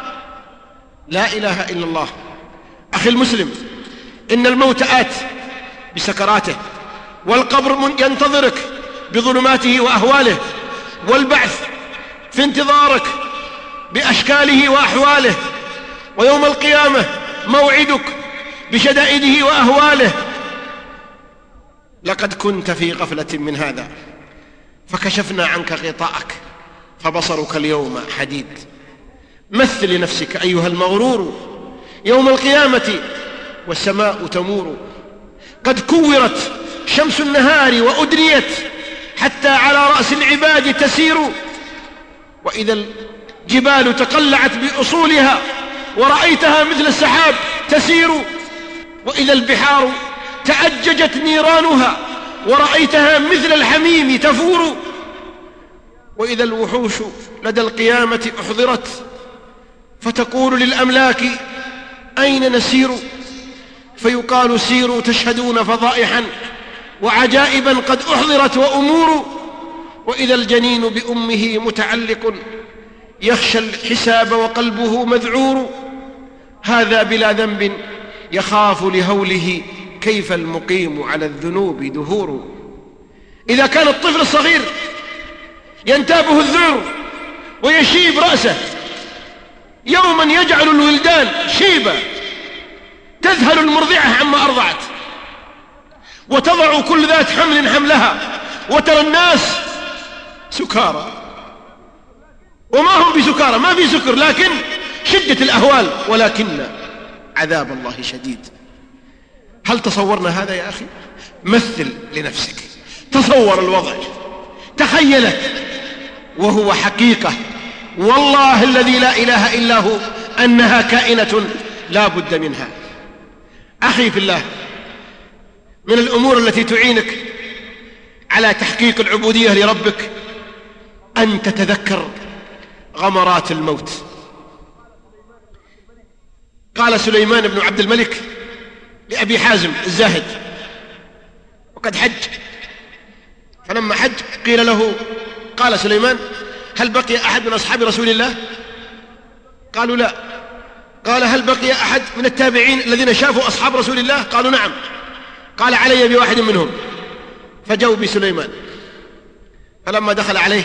لا إله إلا الله. أخي المسلم، إن الموت آت بسكراته، والقبر ينتظرك بظلماته وأهواله، والبعث في انتظارك بأشكاله وأحواله، ويوم القيامة موعدك بشدائده وأهواله. لقد كنت في غفلة من هذا فكشفنا عنك غطاءك فبصرك اليوم حديد. مثل لنفسك أيها المغرور يوم القيامة والسماء تمور، قد كورت شمس النهار وأدنيت حتى على رأس العباد تسير، وإذا الجبال تقلعت بأصولها ورأيتها مثل السحاب تسير، وإذا البحار تأججت نيرانها ورأيتها مثل الحميم تفور، وإذا الوحوش لدى القيامة أحضرت فتقول للأملاك: أين نسير؟ فيقال: سيروا تشهدون فضائحا وعجائبا قد أحضرت وأمور، وإذا الجنين بأمه متعلق يخشى الحساب وقلبه مذعور، هذا بلا ذنب يخاف لهوله كيف المقيم على الذنوب دهور. إذا كان الطفل الصغير ينتابه الذعر ويشيب رأسه، يوما يجعل الولدان شيبة تذهل المرضعة عما أرضعت، وتضع كل ذات حمل حملها، وترى الناس سكارى وما هم بسكارى، ما في سكر، لكن شدة الأهوال، ولكن عذاب الله شديد. هل تصورنا هذا يا أخي؟ مثل لنفسك، تصور الوضع، تخيله، وهو حقيقة والله الذي لا إله إلا هو أنها كائنة لا بد منها. أخي في الله، من الأمور التي تعينك على تحقيق العبودية لربك أن تتذكر غمرات الموت. قال سليمان بن عبد الملك لأبي حازم الزاهد وقد حج، فلما حج قيل له، قال سليمان: هل بقي أحد من أصحاب رسول الله؟ قالوا لا. قال: هل بقي أحد من التابعين الذين شافوا أصحاب رسول الله؟ قالوا نعم. قال: علي بواحد منهم. فجاءوا بسليمان، فلما دخل عليه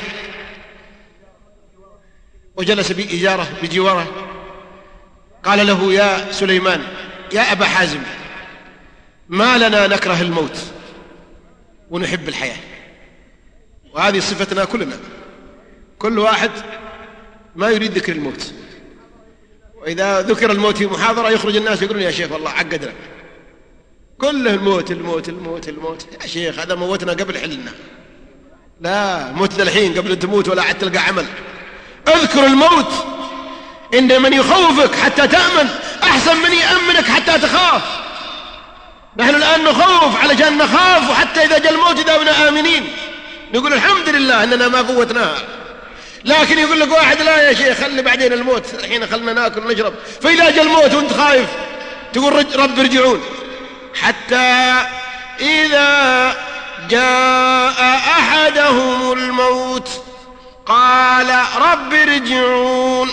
وجلس بإجارة بجواره قال له: يا سليمان، يا أبا حازم، ما لنا نكره الموت ونحب الحياة. وهذه صفتنا كلنا، كل واحد ما يريد ذكر الموت، وإذا ذكر الموت في محاضرة يخرج الناس يقولون: يا شيخ والله عقدنا، كله الموت الموت الموت الموت. يا شيخ هذا موتنا قبل حلنا، لا موتنا الحين قبل أن تموت ولا عاد تلقى عمل. اذكر الموت، إن من يخوفك حتى تأمن أحسن من يأمنك حتى تخاف. نحن الآن نخوف علشان نخاف، وحتى إذا جاء الموت داونا آمنين نقول الحمد لله أننا ما قوتناها. لكن يقول لك واحد: لا يا شيخ خلي بعدين الموت، الحين خلنا ناكل ونشرب. فإذا جاء الموت وانت خايف تقول رب ارجعون. حتى إذا جاء أحدهم الموت قال رب ارجعون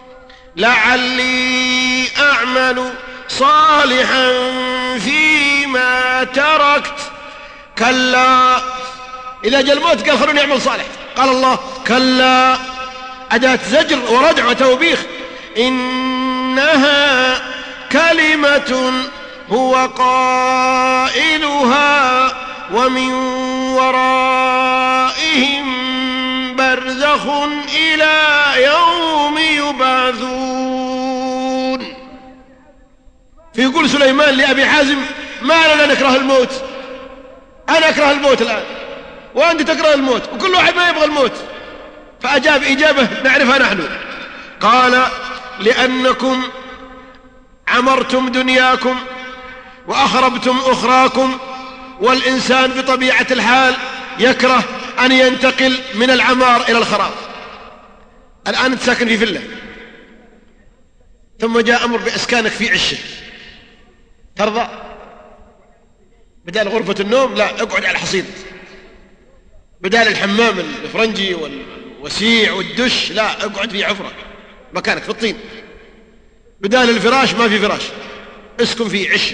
لعلي أعمل صالحا فيما تركت. كلا. إذا جاء الموت قال خلوني أعمل صالح، قال الله: كلا، أداة زجر وردع وتوبيخ. إنها كلمة هو قائلها ومن ورائهم برزخ إلى يوم يبعثون. فيقول سليمان لأبي حازم: ما لنا نكره الموت، أنا أكره الموت الآن وأنت تكره الموت، وكل واحد ما يبغى الموت. فأجاب إجابة نعرفها نحن، قال: لأنكم عمرتم دنياكم وأخربتم أخراكم، والإنسان بطبيعة الحال يكره أن ينتقل من العمار إلى الخراب. الآن أنت ساكن في فيلا، ثم جاء أمر بإسكانك في عشة، ترضى؟ بدال غرفة النوم لا، اقعد على الحصيد. بدال الحمام الفرنجي والوسيع والدش لا، اقعد في عفرة مكانك في الطين. بدال الفراش ما في فراش، اسكن في عشة.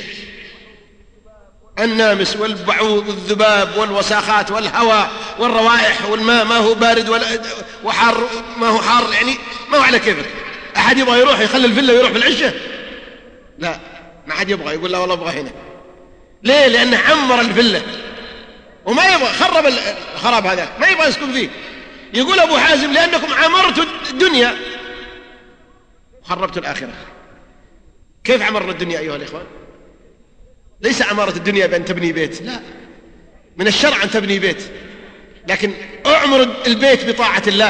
النامس والبعوض والذباب والوساخات والهواء والروائح والماء ما هو بارد ولا وحار ما هو حار، يعني ما هو على كيفك. أحد يبغى يروح يخلي الفيلا ويروح في العشة؟ لا، ما حد يبغى، يقول لا والله أبغى هنا. ليه؟ لأنه عمر الفيلا وما يبغى، خرب الخراب هذا، ما يبغى يسكن فيه. يقول أبو حازم: لأنكم عمرتوا الدنيا وخربتوا الآخرة. كيف عمرنا الدنيا أيها الإخوان؟ ليس عمارة الدنيا بأن تبني بيت، لا، من الشرع أن تبني بيت، لكن أعمر البيت بطاعة الله،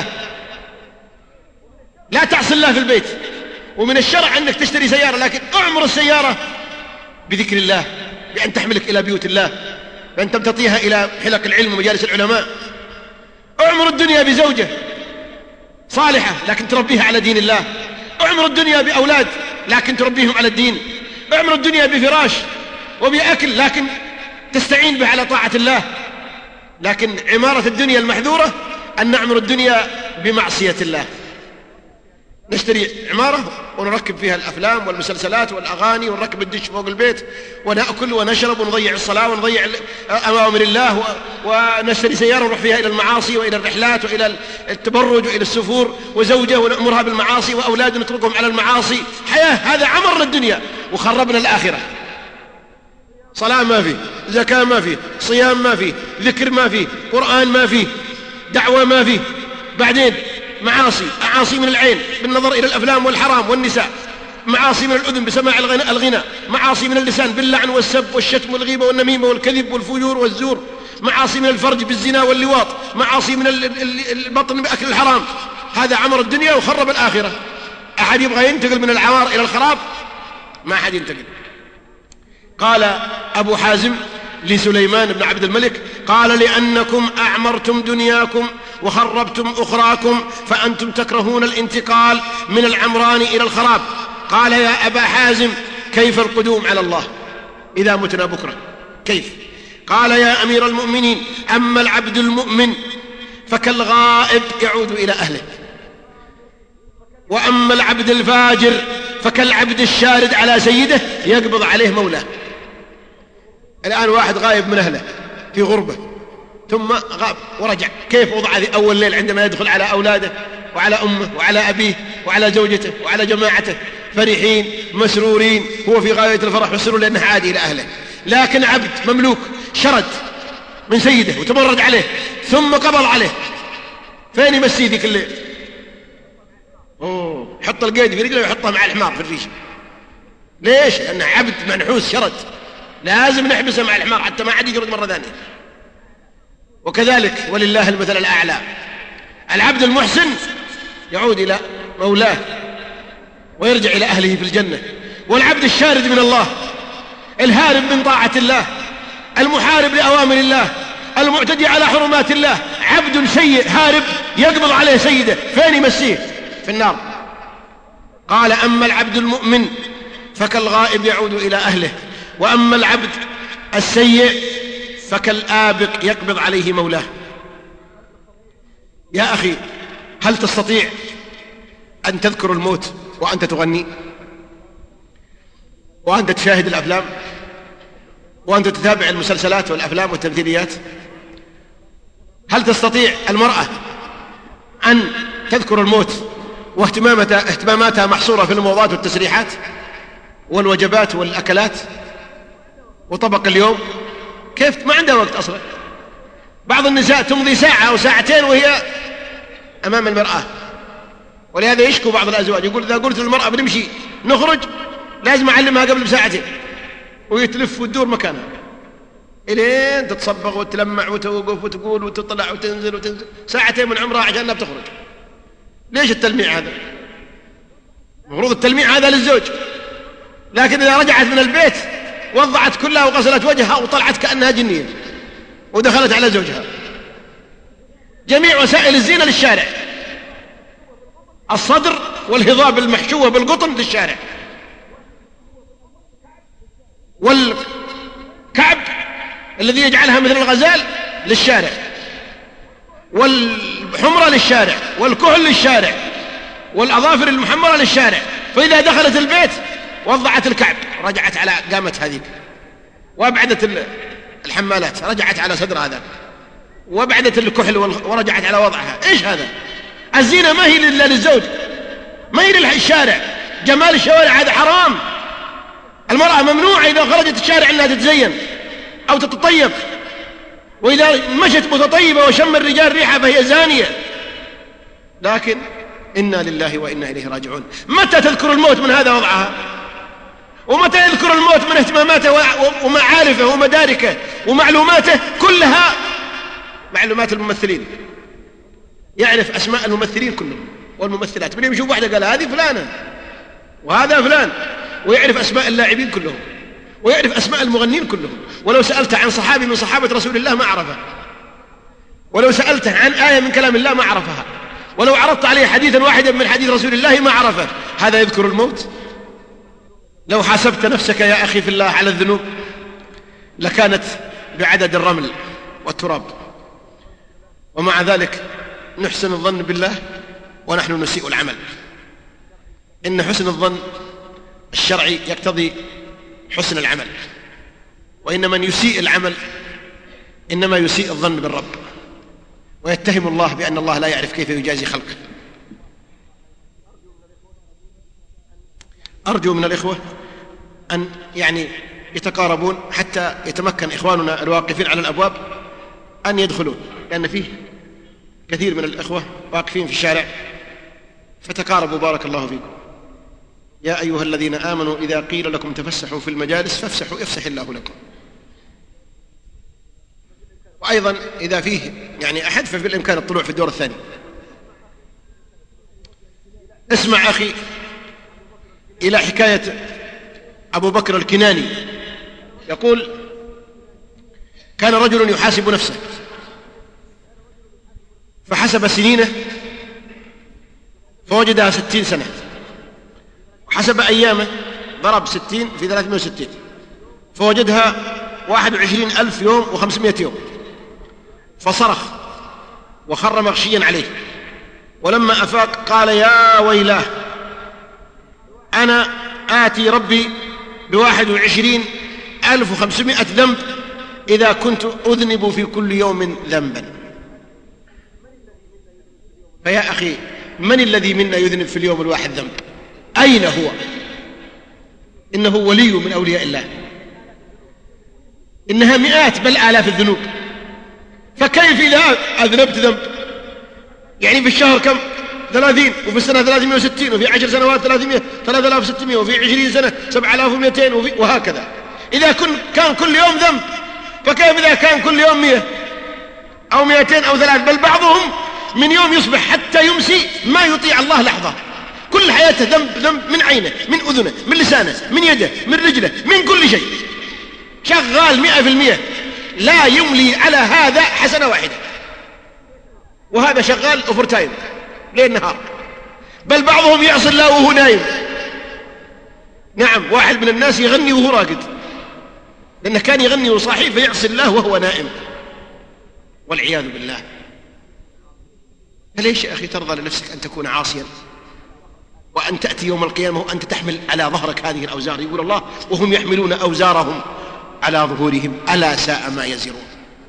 لا تعصي الله في البيت. ومن الشرع أنك تشتري سيارة، لكن أعمر السيارة بذكر الله، بأن تحملك إلى بيوت الله، بأن تمتطيها إلى حلق العلم ومجالس العلماء. أعمر الدنيا بزوجة صالحة لكن تربيها على دين الله. أعمر الدنيا بأولاد لكن تربيهم على الدين. أعمر الدنيا بفراش وبأكل لكن تستعين به على طاعة الله. لكن عمارة الدنيا المحذورة أن نعمر الدنيا بمعصية الله، نشتري عمارة ونركب فيها الأفلام والمسلسلات والأغاني، ونركب الدش فوق البيت، ونأكل ونشرب ونضيع الصلاة ونضيع أوامر الله، ونشتري سيارة ونروح فيها إلى المعاصي وإلى الرحلات وإلى التبرج وإلى السفور، وزوجة ونأمرها بالمعاصي، وأولاد نتركهم على المعاصي. حياة. هذا عمرنا الدنيا وخربنا الآخرة. صلاة ما فيه، زكاة ما فيه، صيام ما فيه، ذكر ما فيه، قرآن ما فيه، دعوة ما فيه. بعدين معاصي، أعاصي من العين بالنظر إلى الأفلام والحرام والنساء، معاصي من الأذن بسماع الغناء، معاصي من اللسان باللعن والسب والشتم والغيبة والنميمة والكذب والفجور والزور، معاصي من الفرج بالزنا واللواط، معاصي من البطن بأكل الحرام. هذا عمر الدنيا وخرب الآخرة. أحد يبغى ينتقل من العمار إلى الخراب؟ ما أحد ينتقل. قال أبو حازم لسليمان بن عبد الملك قال لأنكم أعمرتم دنياكم وخربتم أخراكم فأنتم تكرهون الانتقال من العمران إلى الخراب. قال يا أبا حازم كيف القدوم على الله إذا متنا بكرة؟ كيف؟ قال يا أمير المؤمنين أما العبد المؤمن فكالغائب يعود إلى أهله، وأما العبد الفاجر فكالعبد الشارد على سيده يقبض عليه مولاه. الآن واحد غايب من أهله في غربة ثم غاب ورجع، كيف وضع أول ليل عندما يدخل على أولاده وعلى أمه وعلى أبيه وعلى زوجته وعلى جماعته فرحين مسرورين، هو في غاية الفرح والسرور لأنه عاد إلى أهله. لكن عبد مملوك شرد من سيده وتمرد عليه ثم قبض عليه، فين يمسيه ذيك الليل؟ أوه، يحط القيد في رجله ويحطه مع الحمار في الريشة. ليش؟ لأنه عبد منحوس شرد، لازم نحبسه مع الحمار حتى ما عاد يجرد مرة ثانية. وكذلك ولله المثل الأعلى، العبد المحسن يعود إلى مولاه ويرجع إلى أهله في الجنة، والعبد الشارد من الله الهارب من طاعة الله المحارب لأوامر الله المعتدي على حرمات الله عبد سيء هارب يقبض عليه سيده، فين يمسيه؟ في النار. قال أما العبد المؤمن فكالغائب يعود إلى أهله، وأما العبد السيء فكالآبق يقبض عليه مولاه. يا أخي، هل تستطيع أن تذكر الموت وأنت تغني، وأنت تشاهد الأفلام، وأنت تتابع المسلسلات والأفلام والتمثيليات؟ هل تستطيع المرأة أن تذكر الموت واهتماماتها اهتماماتها محصورة في الموضات والتسريحات والوجبات والأكلات وطبق اليوم؟ كيف ما عندها وقت أصلا؟ بعض النساء تمضي ساعة أو ساعتين وهي أمام المرآة، ولهذا يشكو بعض الأزواج يقول إذا قلت للمرأة بنمشي نخرج لازم أعلمها قبل بساعتين، ويتلف وتدور مكانها إلين تتصبغ وتلمع وتوقف وتقول وتطلع وتنزل وتنزل، ساعتين من عمرها عشانها بتخرج. ليش التلميع هذا؟ المفروض التلميع هذا للزوج، لكن إذا رجعت من البيت وضعت كلها وغسلت وجهها وطلعت كأنها جنية ودخلت على زوجها. جميع وسائل الزينة للشارع، الصدر والهضاب المحشوة بالقطن للشارع، والكعب الذي يجعلها مثل الغزال للشارع، والحمرة للشارع، والكحل للشارع، والأظافر المحمرة للشارع. فإذا دخلت البيت وضعت الكعب رجعت على قامت هذيك، وابعدت الحمالات رجعت على صدر هذا، وابعدت الكحل ورجعت على وضعها. ايش هذا؟ الزينة ما هي إلا للزوج، ما هي للشارع. جمال الشوارع هذا حرام. المرأة ممنوع إذا خرجت الشارع أنها تتزين أو تتطيب، وإذا مشت متطيبة وشم الرجال ريحة فهي زانية. لكن إنا لله وإنا إليه راجعون. متى تذكر الموت من هذا وضعها؟ ومتى يذكر الموت من اهتماماته ومعارفه ومداركه ومعلوماته؟ كلها معلومات الممثلين، يعرف أسماء الممثلين كلهم والممثلات، من يشوف واحدة قال هذه فلانة وهذا فلان، ويعرف أسماء اللاعبين كلهم، ويعرف أسماء المغنين كلهم. ولو سألته عن صحابي من صحابة رسول الله ما عرفه، ولو سألته عن آية من كلام الله ما عرفها، ولو عرضت عليه حديثا واحدا من حديث رسول الله ما عرفه. هذا يذكر الموت؟ لو حاسبت نفسك يا أخي في الله على الذنوب لكانت بعدد الرمل والتراب، ومع ذلك نحسن الظن بالله ونحن نسيء العمل. إن حسن الظن الشرعي يقتضي حسن العمل، وإن من يسيء العمل إنما يسيء الظن بالرب، ويتهم الله بأن الله لا يعرف كيف يجازي خلقه. أرجو من الإخوة أن يعني يتقاربون حتى يتمكن إخواننا الواقفين على الأبواب أن يدخلون، لأن فيه كثير من الإخوة واقفين في الشارع فتقاربوا بارك الله فيكم. يا أيها الذين آمنوا إذا قيل لكم تفسحوا في المجالس فافسحوا يفسح الله لكم. وأيضا إذا فيه يعني أحد ففي الإمكان الطلوع في الدور الثاني. اسمع أخي إلى حكاية أبو بكر الكناني، يقول: كان رجل يحاسب نفسه فحسب سنينه فوجدها ستين سنة، وحسب أيامه ضرب ستين في ثلاثمائة وستين فوجدها واحد وعشرين ألف يوم وخمسمائة يوم، فصرخ وخر مغشيا عليه، ولما أفاق قال: يا ويلاه، أنا آتي ربي بواحد وعشرين ألف وخمسمائة ذنب إذا كنت أذنب في كل يوم ذنبا. فيا أخي، من الذي منا يذنب في اليوم الواحد ذنب؟ أين هو؟ إنه ولي من أولياء الله، إنها مئات بل آلاف الذنوب، فكيف إذا أذنبت ذنب؟ يعني في الشهر كم؟ ثلاثين، وفي السنة ثلاثمائة وستين، وفي عشر سنوات ثلاثمائة، ثلاثة آلاف وستمائة، وفي عشرين سنة سبعة آلاف ومئتين، وهكذا. إذا كان كل يوم ذنب فكيف إذا كان كل يوم مئة أو مئتين أو ثلاث؟ بل بعضهم من يوم يصبح حتى يمسي ما يطيع الله لحظة، كل حياته ذنب ذنب، من عينه، من أذنه، من لسانه، من يده، من رجله، من كل شيء، شغال مئة في المئة، لا يملي على هذا حسنة واحدة، وهذا شغال أوفر تايم ليل نهار. بل بعضهم يعصي الله وهو نايم. نعم، واحد من الناس يغني وهو راقد، لأنه كان يغني وصاحي فيعصي الله وهو نائم، والعياذ بالله. فليش يا أخي ترضى لنفسك أن تكون عاصيا وأن تأتي يوم القيامة وأنت تحمل على ظهرك هذه الأوزار؟ يقول الله: وهم يحملون أوزارهم على ظهورهم ألا ساء ما يزرون.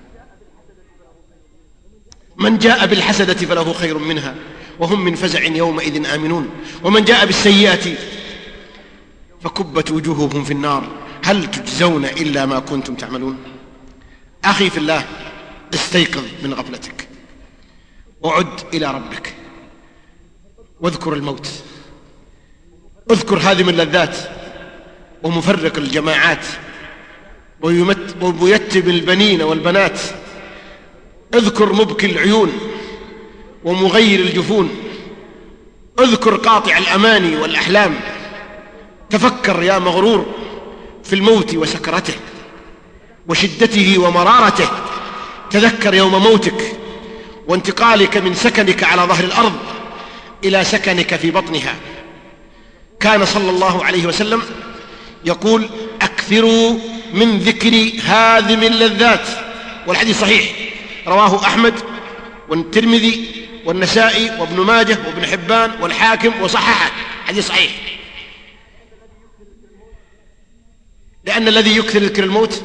من جاء بالحسنة فله خير منها وهم من فزع يومئذ آمنون، ومن جاء بالسيئة فكبت وجوههم في النار هل تجزون إلا ما كنتم تعملون. أخي في الله، استيقظ من غفلتك وعد إلى ربك واذكر الموت، اذكر هادم اللذات ومفرق الجماعات ويتم البنين والبنات، اذكر مبكي العيون ومغير الجفون، اذكر قاطع الأماني والأحلام، تفكر يا مغرور في الموت وسكرته وشدته ومرارته، تذكر يوم موتك وانتقالك من سكنك على ظهر الأرض إلى سكنك في بطنها. كان صلى الله عليه وسلم يقول: أكثروا من ذكر هادم اللذات، والحديث صحيح، رواه أحمد والترمذي والنسائي وابن ماجه وابن حبان والحاكم وصححه، حديث صحيح. لأن الذي يكثر ذكر الموت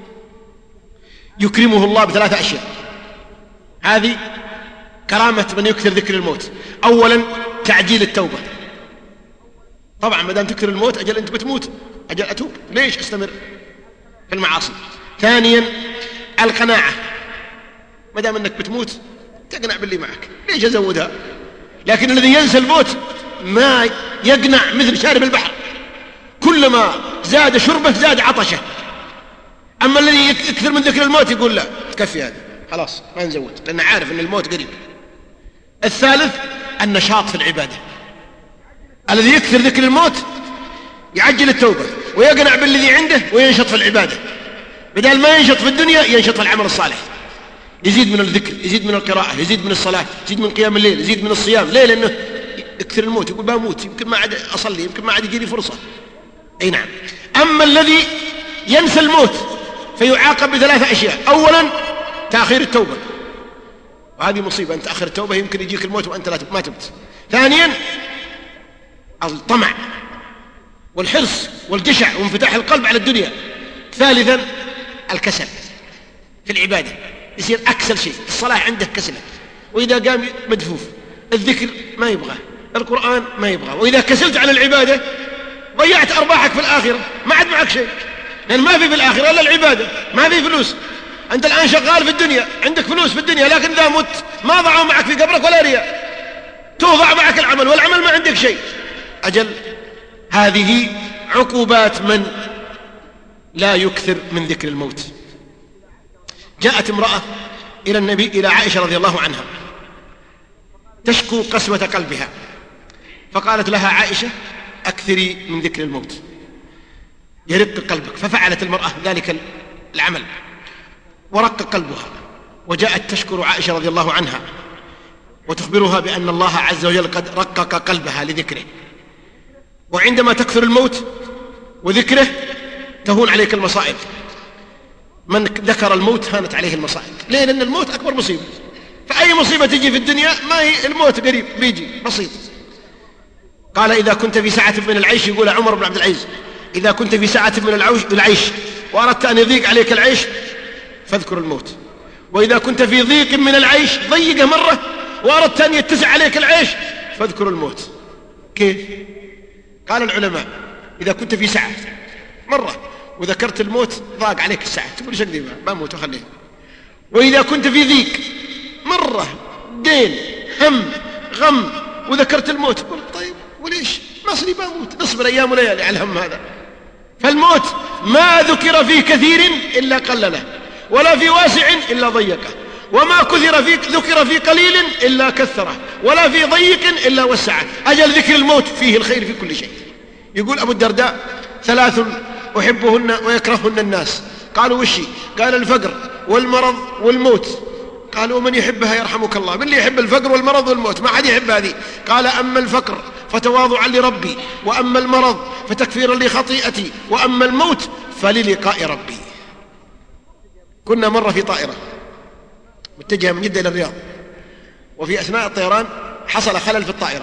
يكرمه الله بثلاثة أشياء، هذه كرامة من يكثر ذكر الموت. أولا تعجيل التوبة، طبعا ما دام تكثر الموت أجل أنت بتموت، أجل أتوب، ليش أستمر في المعاصي. ثانيا القناعة، ما دام أنك بتموت تقنع باللي معك، ليش أزودها؟ لكن الذي ينسى الموت ما يقنع مثل شارب البحر، كلما زاد شربه زاد عطشه. أما الذي يكثر من ذكر الموت يقول: لا تكفي هذا، خلاص ما نزود، لأنه عارف أن الموت قريب. الثالث النشاط في العبادة، الذي يكثر ذكر الموت يعجل التوبة ويقنع بالذي عنده وينشط في العبادة، بدل ما ينشط في الدنيا ينشط في العمل الصالح، يزيد من الذكر، يزيد من القراءة، يزيد من الصلاة، يزيد من قيام الليل، يزيد من الصيام. ليه؟ لأنه يكثر الموت، يقول بموت، يمكن ما عاد أصلي، يمكن ما عاد يجيني فرصة. أي نعم. أما الذي ينسى الموت فيعاقب بثلاثة أشياء. أولا تأخير التوبة، وهذه مصيبة، أن تأخر التوبة يمكن يجيك الموت وأنت لا ما تبت. ثانيا الطمع والحرص والجشع وانفتاح القلب على الدنيا. ثالثا الكسل في العبادة، يصير أكسل شيء، الصلاة عنده كسلة، وإذا قام مدفوف، الذكر ما يبغى، القرآن ما يبغى، وإذا كسلت على العبادة ضيعت أرباحك في الآخرة، ما عاد معك شيء، لأن ما في في الآخرة إلا العبادة، ما في فلوس. أنت الآن شغال في الدنيا، عندك فلوس في الدنيا، لكن إذا مت ما ضعوا معك في قبرك ولا رياء، توضع معك العمل والعمل ما عندك شيء. أجل هذه عقوبات من لا يكثر من ذكر الموت. جاءت امرأة إلى النبي إلى عائشة رضي الله عنها تشكو قسوة قلبها، فقالت لها عائشة أكثري من ذكر الموت يرق قلبك. ففعلت المرأة ذلك العمل ورق قلبها، وجاءت تشكر عائشة رضي الله عنها وتخبرها بأن الله عز وجل قد رقق قلبها لذكره. وعندما تكثر الموت وذكره تهون عليك المصائب. من ذكر الموت هانت عليه المصائب. ليه؟ لأن الموت أكبر مصيبة. فأي مصيبة تجي في الدنيا ما هي الموت قريب بيجي بسيط. قال إذا كنت في ساعة من العيش، يقول عمر بن عبد العزيز، إذا كنت في ساعة من العيش وأردت أن يضيق عليك العيش فاذكر الموت، وإذا كنت في ضيق من العيش ضيقه مرة وأردت أن يتسع عليك العيش فاذكر الموت. كيف؟ قال العلماء إذا كنت في ساعة مرة وذكرت الموت ضاق عليك الساعة، تقول ايش اقدر بموت وخليه. وإذا كنت في ضيق مرة دين هم غم وذكرت الموت تقول طيب وليش ما صلي بموت، نصبر أيام وليالي على الهم هذا. فالموت ما ذكر في كثير إلا قلله، ولا في واسع إلا ضيقه، وما كثر في ذكر في قليل إلا كثره، ولا في ضيق إلا وسعه. أجل ذكر الموت فيه الخير في كل شيء. يقول أبو الدرداء ثلاث أحبهن ويكرههن الناس. قالوا وشي؟ قال الفقر والمرض والموت. قالوا ومن يحبها يرحمك الله؟ من اللي يحب الفقر والمرض والموت؟ ما حد يحب هذه. قال أما الفقر فتواضعا لربي، وأما المرض فتكفيرا لخطيئتي، وأما الموت فللقاء ربي. كنا مرة في طائرة متجهة من جدة إلى الرياض، وفي أثناء الطيران حصل خلل في الطائرة،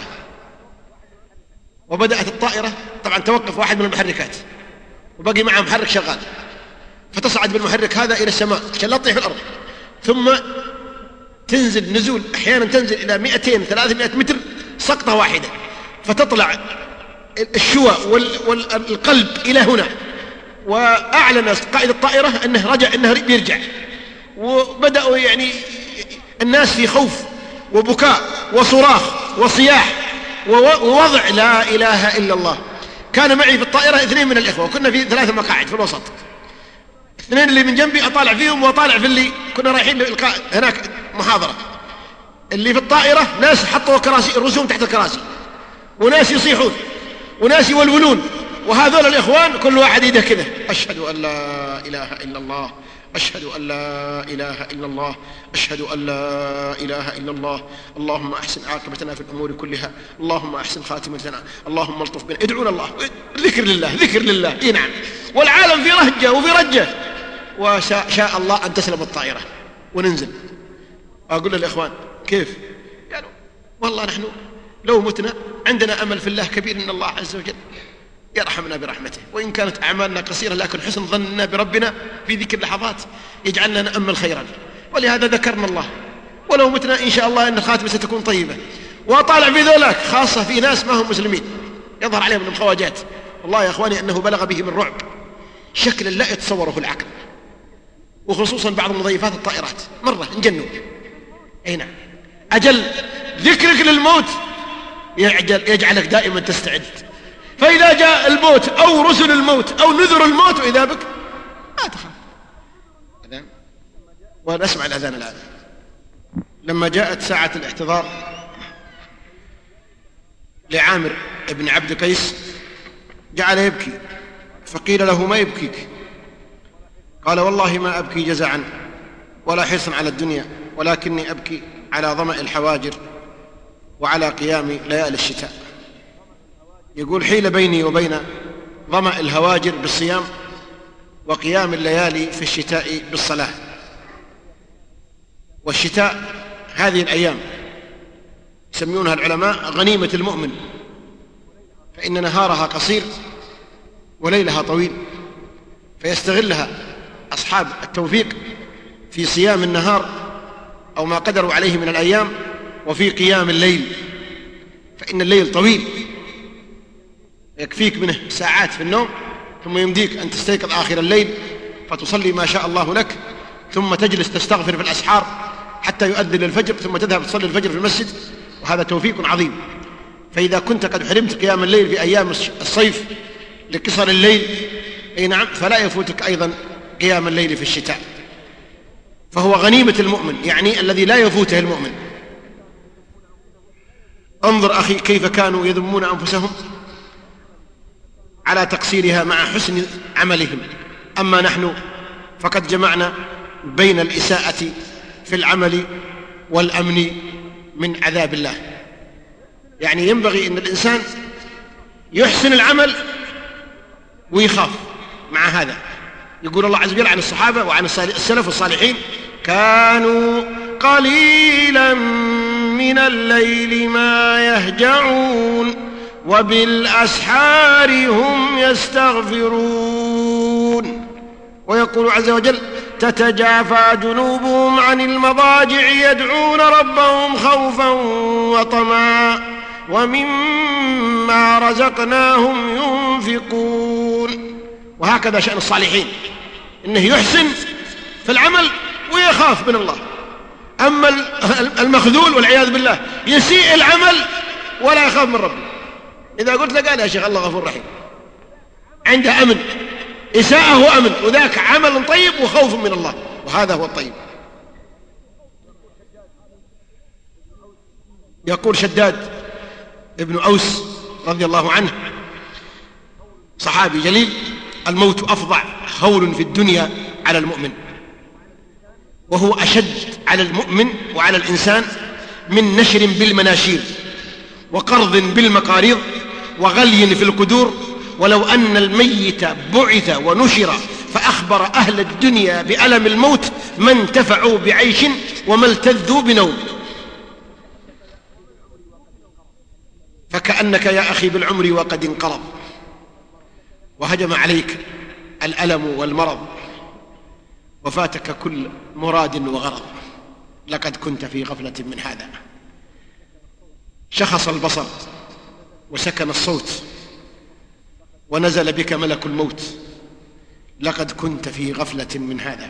وبدأت الطائرة طبعا توقف واحد من المحركات وبقي معه محرك شغال، فتصعد بالمحرك هذا إلى السماء عشان لا تطيح في الأرض، ثم تنزل نزول أحيانا تنزل إلى مئتين ثلاثمائة متر سقطة واحدة، فتطلع الشوى والقلب إلى هنا. وأعلن قائد الطائرة أنه رجع أنه بيرجع، وبدأوا يعني الناس في خوف وبكاء وصراخ وصياح ووضع لا إله إلا الله. كان معي في الطائرة اثنين من الإخوة، وكنا في ثلاثة مقاعد في الوسط، اثنين اللي من جنبي أطالع فيهم وأطالع في اللي كنا رايحين لإلقاء هناك محاضرة. اللي في الطائرة ناس حطوا كراسي الرسوم تحت الكراسي، وناس يصيحون وناس يولولون، وهذول الإخوان كل واحد يده كذا أشهد أن لا إله إلا الله، أشهد أن لا إله إلا الله، أشهد أن لا إله إلا الله، اللهم أحسن عاقبتنا في الأمور كلها، اللهم أحسن خاتمتنا، اللهم الطف بنا. ادعون الله، ذكر لله ذكر لله. إيه نعم. والعالم في رهجة وفي رجة، وشاء الله أن تسلم الطائرة وننزل. أقول للإخوان كيف؟ قالوا والله نحن لو متنا عندنا أمل في الله كبير إن الله عز وجل يرحمنا برحمته، وإن كانت أعمالنا قصيرة لكن حسن ظننا بربنا في ذيك اللحظات يجعلنا نأمل خيرا، ولهذا ذكرنا الله. ولو متنا إن شاء الله أن الخاتمة ستكون طيبة. وطالع في ذولاك خاصة في ناس ما هم مسلمين يظهر عليهم من الخواجات، والله يا أخواني أنه بلغ بهم الرعب شكلا لا يتصوره العقل، وخصوصا بعض مضيفات الطائرات مرة انجنوا. أي نعم. أجل ذكرك للموت يجعل يجعلك دائما تستعد، فإذا جاء الموت أو رسل الموت أو نذر الموت وإذا بك ما تخاف. أذان ونسمع الأذان الآن. لما جاءت ساعة الاحتضار لعامر ابن عبد قيس جعل يبكي، فقيل له ما يبكيك؟ قال والله ما أبكي جزعا ولا حرصا على الدنيا، ولكني أبكي على ظمأ الحواجر وعلى قيام ليالي الشتاء. يقول حيل بيني وبين ظمأ الهواجر بالصيام وقيام الليالي في الشتاء بالصلاة. والشتاء هذه الأيام يسمونها العلماء غنيمة المؤمن، فإن نهارها قصير وليلها طويل، فيستغلها أصحاب التوفيق في صيام النهار أو ما قدروا عليه من الأيام، وفي قيام الليل، فإن الليل طويل يكفيك منه ساعات في النوم، ثم يمديك أن تستيقظ آخر الليل فتصلي ما شاء الله لك، ثم تجلس تستغفر في الأسحار حتى يؤذن الفجر، ثم تذهب تصلي الفجر في المسجد، وهذا توفيق عظيم. فإذا كنت قد حرمت قيام الليل في أيام الصيف لقصر الليل، أي نعم، فلا يفوتك أيضا قيام الليل في الشتاء، فهو غنيمة المؤمن، يعني الذي لا يفوته المؤمن. انظر أخي كيف كانوا يذمون أنفسهم على تقصيرها مع حسن عملهم، أما نحن فقد جمعنا بين الإساءة في العمل والأمن من عذاب الله. يعني ينبغي أن الإنسان يحسن العمل ويخاف مع هذا. يقول الله عز وجل عن الصحابة وعن السلف الصالحين: كانوا قليلا من الليل ما يهجعون وبالأسحار هم يستغفرون. ويقول عز وجل: تتجافى جنوبهم عن المضاجع يدعون ربهم خوفا وطمعا ومما رزقناهم ينفقون. وهكذا شأن الصالحين، إنه يحسن في العمل ويخاف من الله. أما المخذول والعياذ بالله يسيء العمل ولا يخاف من ربه. إذا قلت لك قال يا شيخ الله غفور رحيم، عنده أمن، إساءة وأمن، وذاك عمل طيب وخوف من الله، وهذا هو الطيب. يقول شداد ابن أوس رضي الله عنه، صحابي جليل: الموت أفظع هول في الدنيا على المؤمن، وهو أشد على المؤمن وعلى الإنسان من نشر بالمناشير وقرض بالمقاريض وغلي في القدور، ولو أن الميت بعث ونشر فأخبر أهل الدنيا بألم الموت ما انتفعوا بعيش وما التذوا بنوم. فكأنك يا أخي بالعمر وقد انقرض وهجم عليك الألم والمرض وفاتك كل مراد وغرض، لقد كنت في غفلة من هذا. شخص البصر وسكن الصوت ونزل بك ملك الموت، لقد كنت في غفلة من هذا.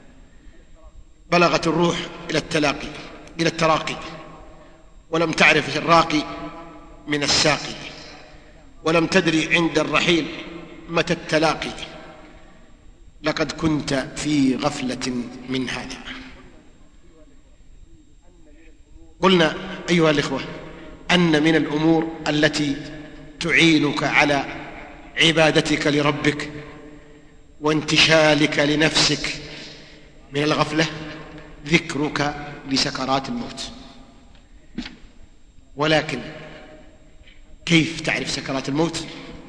بلغت الروح إلى التلاقي إلى التراقي، ولم تعرف الراقي من الساقي، ولم تدري عند الرحيل متى التلاقي، لقد كنت في غفلة من هذا. قلنا أيها الإخوة أن من الأمور التي تعينك على عبادتك لربك وانتشالك لنفسك من الغفلة ذكرك لسكرات الموت. ولكن كيف تعرف سكرات الموت؟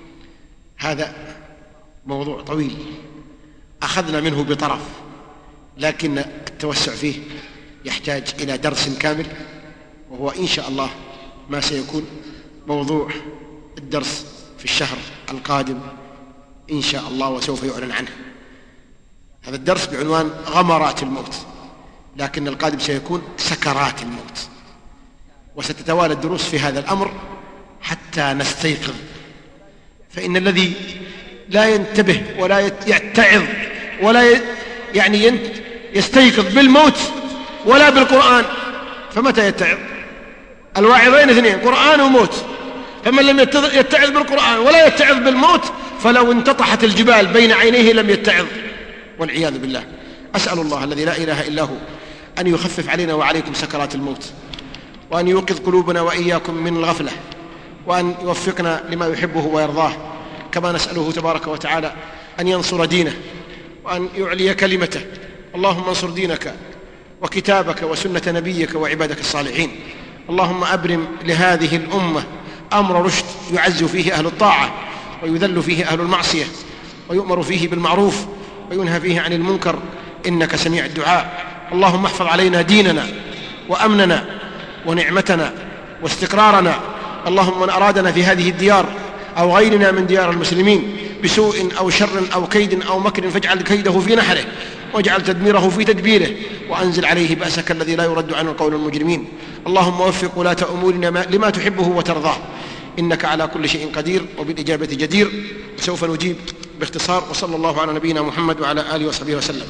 هذا موضوع طويل أخذنا منه بطرف، لكن التوسع فيه يحتاج إلى درس كامل، وهو إن شاء الله ما سيكون موضوع الدرس في الشهر القادم إن شاء الله، وسوف يعلن عنه. هذا الدرس بعنوان غمرات الموت، لكن القادم سيكون سكرات الموت، وستتوالى الدروس في هذا الأمر حتى نستيقظ. فإن الذي لا ينتبه ولا يتعظ ولا يعني يستيقظ بالموت ولا بالقرآن فمتى يتعظ؟ الواعظين اثنين، قرآن وموت. فمن لم يتعظ بالقرآن ولا يتعظ بالموت فلو انتطحت الجبال بين عينيه لم يتعظ، والعياذ بالله. أسأل الله الذي لا إله إلا هو أن يخفف علينا وعليكم سكرات الموت، وأن يوقظ قلوبنا وإياكم من الغفلة، وأن يوفقنا لما يحبه ويرضاه. كما نسأله تبارك وتعالى أن ينصر دينه وأن يعلي كلمته. اللهم انصر دينك وكتابك وسنة نبيك وعبادك الصالحين. اللهم أبرم لهذه الأمة أمر رشد يعز فيه أهل الطاعة ويذل فيه أهل المعصية، ويؤمر فيه بالمعروف وينهى فيه عن المنكر، إنك سميع الدعاء. اللهم احفظ علينا ديننا وأمننا ونعمتنا واستقرارنا. اللهم من أرادنا في هذه الديار أو غيرنا من ديار المسلمين بسوء أو شر أو كيد أو مكر فاجعل كيده في نحره واجعل تدميره في تدبيره، وأنزل عليه بأسك الذي لا يرد عنه القول المجرمين. اللهم وفق ولاة أمورنا لما تحبه وترضاه، إنك على كل شيء قدير وبالإجابة جدير. وسوف نجيب باختصار. وصلى الله على نبينا محمد وعلى آله وصحبه وسلم.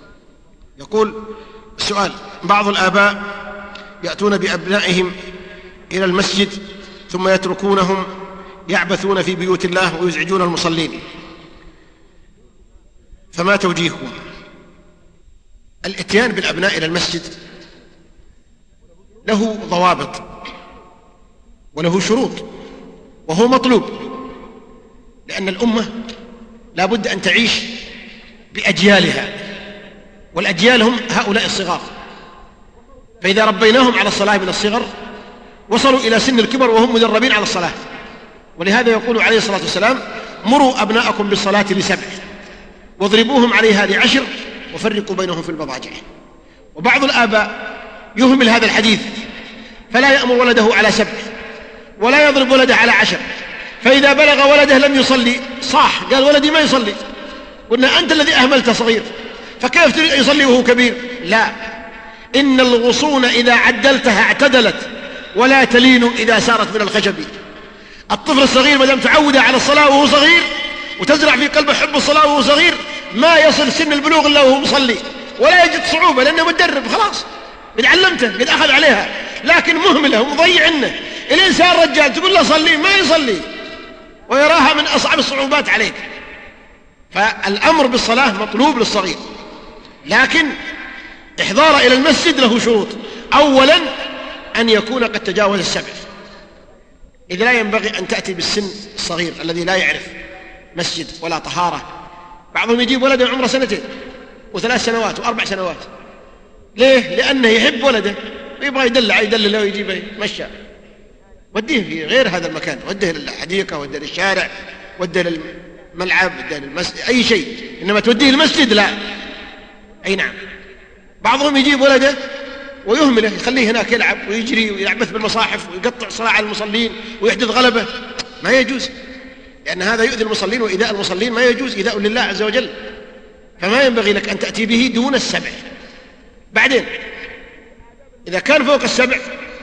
يقول السؤال: بعض الآباء يأتون بأبنائهم إلى المسجد ثم يتركونهم يعبثون في بيوت الله ويزعجون المصلين، فما توجيهكم؟ الاتيان بالأبناء إلى المسجد له ضوابط وله شروط وهو مطلوب، لأن الأمة لا بد أن تعيش بأجيالها، والأجيال هم هؤلاء الصغار، فإذا ربيناهم على الصلاة من الصغر وصلوا إلى سن الكبر وهم مدربين على الصلاة. ولهذا يقول عليه الصلاة والسلام: مروا أبناءكم بالصلاة لسبع واضربوهم عليها لعشر وفرقوا بينهم في المضاجع. وبعض الآباء يهمل هذا الحديث فلا يأمر ولده على سبع ولا يضرب ولده على عشر، فإذا بلغ ولده لم يصلي صاح، قال ولدي ما يصلي، قلنا أنت الذي أهملت صغير، فكيف يصلي وهو كبير؟ لا، إن الغصون إذا عدلتها اعتدلت ولا تلين إذا سارت من الخشب. الطفل الصغير ما دام تعود على الصلاة وهو صغير وتزرع في قلبه حب الصلاة وهو صغير ما يصل سن البلوغ إلا وهو مصلي، ولا يجد صعوبة لأنه متدرب خلاص، قد علمته قد أخذ عليها. لكن مهمله ومضيع عنه الإنسان رجال تقول له صلي ما يصلي ويراها من أصعب الصعوبات عليك. فالأمر بالصلاة مطلوب للصغير، لكن إحضار إلى المسجد له شروط. أولا أن يكون قد تجاوز السبع، إذ لا ينبغي أن تأتي بالسن الصغير الذي لا يعرف مسجد ولا طهارة. بعضهم يجيب ولده عمره سنتين وثلاث سنوات وأربع سنوات، ليه؟ لأنه يحب ولده ويبغى يدلع يدلله ويجيبه يمشى، وديه في غير هذا المكان، وديه للحديقة وديه للشارع وديه للملعب وديه للمسجد، أي شيء، إنما توديه المسجد لا. أي نعم. بعضهم يجيب ولده ويهمله يخليه هناك يلعب ويجري ويعبث بالمصاحف ويقطع صلاة على المصلين ويحدث غلبة، ما يجوز، لأن هذا يؤذي المصلين، وإيذاء المصلين ما يجوز، إيذاء لله عز وجل، فما ينبغي لك أن تأتي به دون السبع. بعدين إذا كان فوق السبع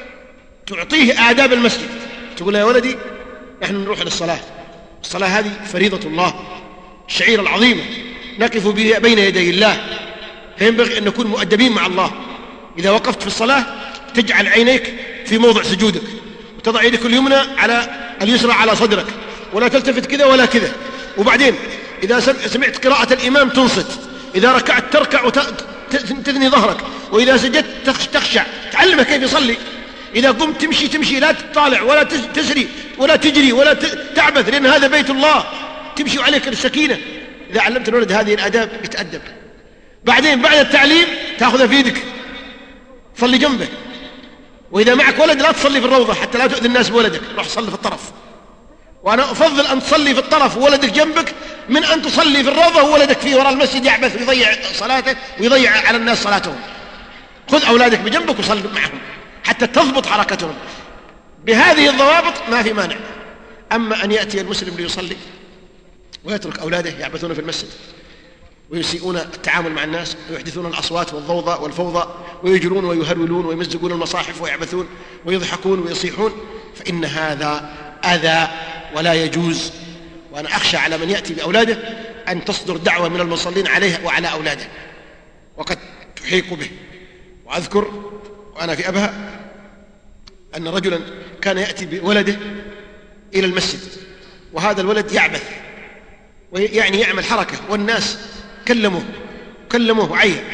تعطيه آداب المسجد، تقول يا ولدي نحن نروح للصلاة، الصلاة هذه فريضة الله، الشعيرة العظيمة نقف بها بين يدي الله، فينبغي أن نكون مؤدبين مع الله. إذا وقفت في الصلاة تجعل عينيك في موضع سجودك وتضع يدك اليمنى على اليسرى على صدرك ولا تلتفت كذا ولا كذا. وبعدين إذا سمعت قراءة الإمام تنصت، إذا ركعت تركع وتثني ظهرك، وإذا سجدت تخشع، تعلمه كيف يصلي. إذا قمت تمشي تمشي لا تطالع ولا تسري ولا تجري ولا تعبث، لأن هذا بيت الله، تمشي عليك السكينة. إذا علمت الولد هذه الآداب يتأدب. بعدين بعد التعليم تأخذه في يدك صلي جنبه، وإذا معك ولد لا تصلي في الروضة حتى لا تؤذي الناس بولدك، روح صلي في الطرف. وأنا أفضل أن تصلي في الطرف وولدك جنبك من أن تصلي في الروضة وولدك في وراء المسجد يعبث ويضيع صلاته ويضيع على الناس صلاتهم. خذ أولادك بجنبك وصل معهم حتى تضبط حركتهم. بهذه الضوابط ما في مانع. أما أن يأتي المسلم ليصلي ويترك أولاده يعبثون في المسجد ويسيئون التعامل مع الناس ويحدثون الأصوات والضوضاء والفوضى ويجرون ويهرولون ويمزقون المصاحف ويعبثون ويضحكون ويصيحون، فإن هذا أذى ولا يجوز. وأنا أخشى على من يأتي بأولاده أن تصدر دعوة من المصلين عليه وعلى أولاده وقد تحيق به. وأذكر وأنا في أبها أن رجلا كان يأتي بولده إلى المسجد، وهذا الولد يعبث ويعني يعمل حركة، والناس كلموه كلموه عيه،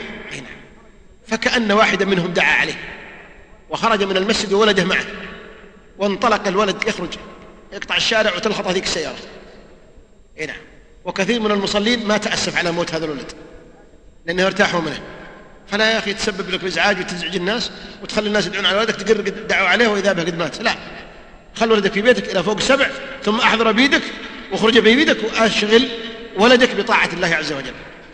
فكأن واحدا منهم دعا عليه وخرج من المسجد وولده معه، وانطلق الولد يخرج يقطع الشارع وتلخط هذيك السيارة. نعم. وكثير من المصلين ما تأسف على موت هذا الولد لأنه ارتاحوا منه. فلا يا أخي تسبب لك إزعاج وتزعج الناس وتخلي الناس يدعون على ولدك تقر دعوا عليه وإذا به قد مات. لا، خل ولدك في بيتك إلى فوق السبع، ثم أحضر بيدك واخرج بيدك وأشغل ولدك بطاعة الله عز وجل.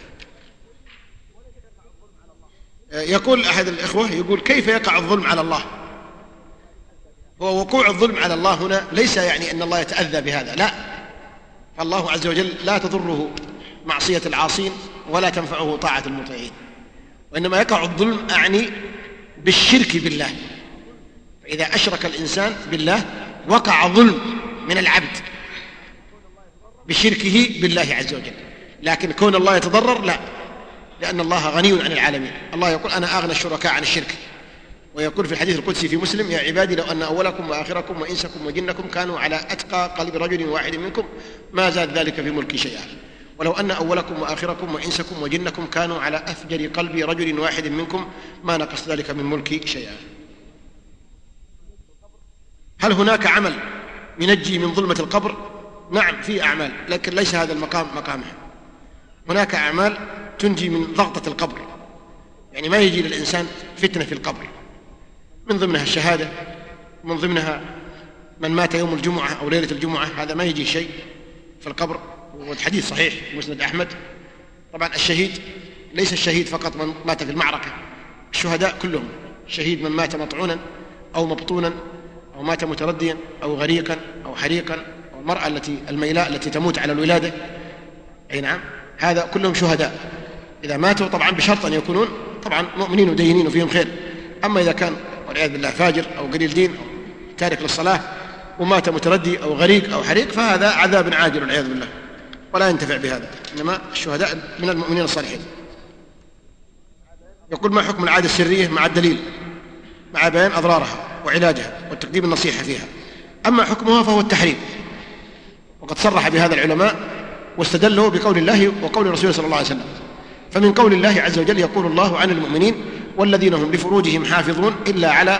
يقول أحد الإخوة يقول كيف يقع الظلم على الله؟ هو وقوع الظلم على الله هنا ليس يعني أن الله يتأذى بهذا، لا، فالله عز وجل لا تضره معصية العاصين ولا تنفعه طاعة المطيعين، وإنما يقع الظلم أعني بالشرك بالله. فإذا أشرك الإنسان بالله وقع ظلم من العبد بشركه بالله عز وجل. لكن كون الله يتضرر لا، لأن الله غني عن العالمين. الله يقول أنا أغنى الشركاء عن الشرك، ويقول في الحديث القدسي في مسلم: يا عبادي لو أن أولكم وآخركم وإنسكم وجنكم كانوا على أتقى قلب رجل واحد منكم ما زاد ذلك في ملكي شيئا، ولو أن أولكم وآخركم وإنسكم وجنكم كانوا على أفجر قلب رجل واحد منكم ما نقص ذلك من ملكي شيئا. هل هناك عمل ينجي من ظلمة القبر؟ نعم، في أعمال، لكن ليس هذا المقام مقامها. هناك أعمال تنجي من ضغطة القبر، يعني ما يجي للإنسان فتنة في القبر، من ضمنها الشهادة، من ضمنها من مات يوم الجمعة أو ليلة الجمعة، هذا ما يجي شيء في القبر، والحديث صحيح في مسند أحمد. طبعا الشهيد ليس الشهيد فقط من مات في المعركة، الشهداء كلهم، الشهيد من مات مطعونا أو مبطونا أو مات مترديا أو غريقا أو حريقا، أو المرأة التي الميلاء التي تموت على الولادة، أي نعم، هذا كلهم شهداء إذا ماتوا، طبعا بشرط أن يكونون طبعا مؤمنين ودينين وفيهم خير. أما إذا كان والعياذ بالله فاجر أو قليل دين أو تارك للصلاة ومات متردي أو غريق أو حريق، فهذا عذاب عاجل والعياذ بالله ولا ينتفع بهذا، إنما الشهداء من المؤمنين الصالحين. يقول: ما حكم العادة السرية مع الدليل مع بيان أضرارها وعلاجها وتقديم النصيحة فيها؟ أما حكمها فهو التحريم، وقد صرح بهذا العلماء واستدلوا بقول الله وقول رسوله صلى الله عليه وسلم. فمن قول الله عز وجل: يقول الله عن المؤمنين والذين هم لفروجهم حافظون إلا على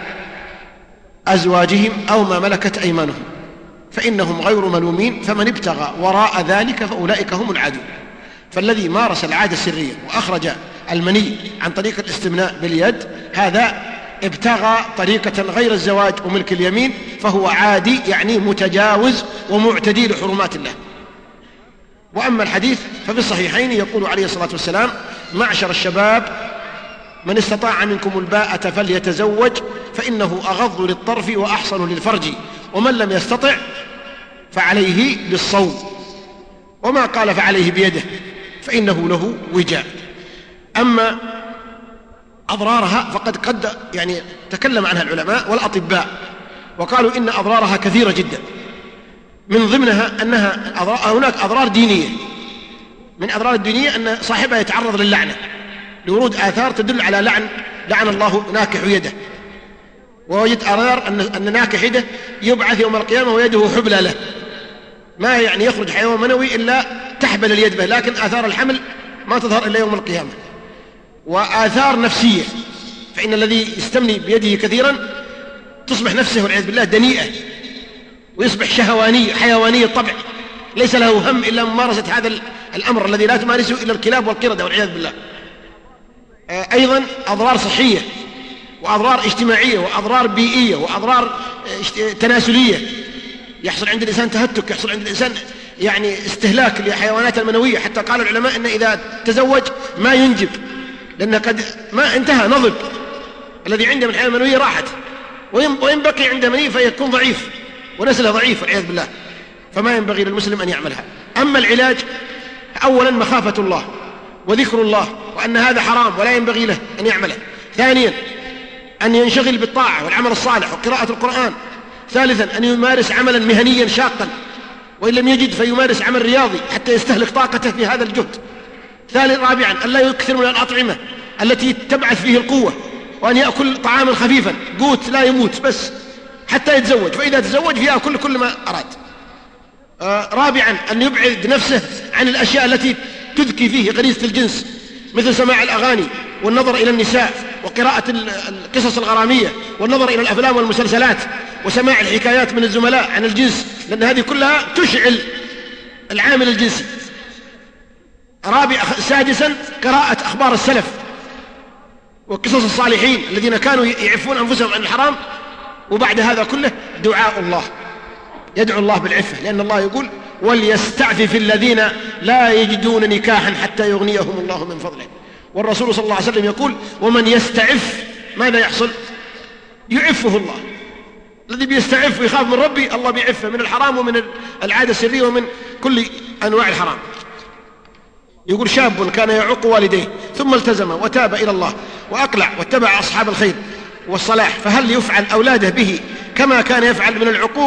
أزواجهم أو ما ملكت أيمانهم فإنهم غير ملومين، فمن ابتغى وراء ذلك فأولئك هم العادون. فالذي مارس العادة السرية وأخرج المني عن طريق الاستمناء باليد، هذا ابتغى طريقة غير الزواج وملك اليمين، فهو عادي، يعني متجاوز ومعتدي لحرمات الله. وأما الحديث ففي الصحيحين يقول عليه الصلاة والسلام: معشر الشباب من استطاع منكم الباءة فليتزوج فإنه أغض للطرف وأحصن للفرج، ومن لم يستطع فعليه بالصوم، وما قال فعليه بيده فإنه له وجاء. أما أضرارها فقد قد يعني تكلم عنها العلماء والأطباء وقالوا إن أضرارها كثيرة جدا، من ضمنها أنها أضرار، هناك أضرار دينية. من أضرار الدينية أن صاحبها يتعرض للعنة لورود آثار تدل على لعن لعن الله ناكح يده، ووجد أضرار أن أن ناكح يده يبعث يوم القيامة ويده حبلى له، ما يعني يخرج حيوان منوي إلا تحبل اليد به، لكن آثار الحمل ما تظهر إلا يوم القيامة. وآثار نفسية، فإن الذي يستمني بيده كثيرا تصبح نفسه والعياذ بالله دنيئة، ويصبح شهواني حيواني الطبع، ليس له هم إلا ممارسة هذا الأمر الذي لا تمارسه إلا الكلاب والقردة والعياذ بالله. أيضا أضرار صحية وأضرار اجتماعية وأضرار بيئية وأضرار تناسلية، يحصل عند الإنسان تهتك، يحصل عند الإنسان يعني استهلاك لحيوانات المنوية، حتى قال العلماء إن إذا تزوج ما ينجب، لأن قد ما انتهى نضج الذي عنده من الحيوان المنوية راحت، وإن بقي عنده مني فيكون ضعيف ونسله ضعيف والعياذ بالله، فما ينبغي للمسلم أن يعملها. أما العلاج، أولا مخافة الله وذكر الله وأن هذا حرام ولا ينبغي له أن يعمله. ثانيا أن ينشغل بالطاعة والعمل الصالح وقراءة القرآن. ثالثا أن يمارس عملا مهنيا شاقا، وإن لم يجد فيمارس عمل رياضي حتى يستهلك طاقته في هذا الجهد. ثالث رابعا أن لا يكثر من الأطعمة التي تبعث فيه القوة، وأن يأكل طعاما خفيفا قوت لا يموت بس حتى يتزوج، فإذا تزوج فيأكل كل ما أراد. آه رابعا أن يبعد نفسه عن الأشياء التي تذكي فيه غريزة الجنس، مثل سماع الأغاني والنظر إلى النساء وقراءة القصص الغرامية والنظر إلى الأفلام والمسلسلات وسماع الحكايات من الزملاء عن الجنس، لأن هذه كلها تشعل العامل الجنسي. رابع سادسا قراءة أخبار السلف وقصص الصالحين الذين كانوا يعفون أنفسهم عن الحرام. وبعد هذا كله دعاء الله، يدعو الله بالعفة، لأن الله يقول: وليستعفف الذين لا يجدون نكاحا حتى يغنيهم الله من فضله. والرسول صلى الله عليه وسلم يقول: ومن يستعف ماذا يحصل؟ يعفه الله. الذي بيستعف ويخاف من ربي الله بيعفه من الحرام ومن العادة السرية ومن كل أنواع الحرام. يقول: شاب كان يعق والديه ثم التزم وتاب إلى الله وأقلع واتبع أصحاب الخير والصلاح، فهل يفعل أولاده به كما كان يفعل من العقوق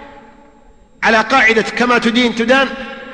على قاعدة كما تدين تدان؟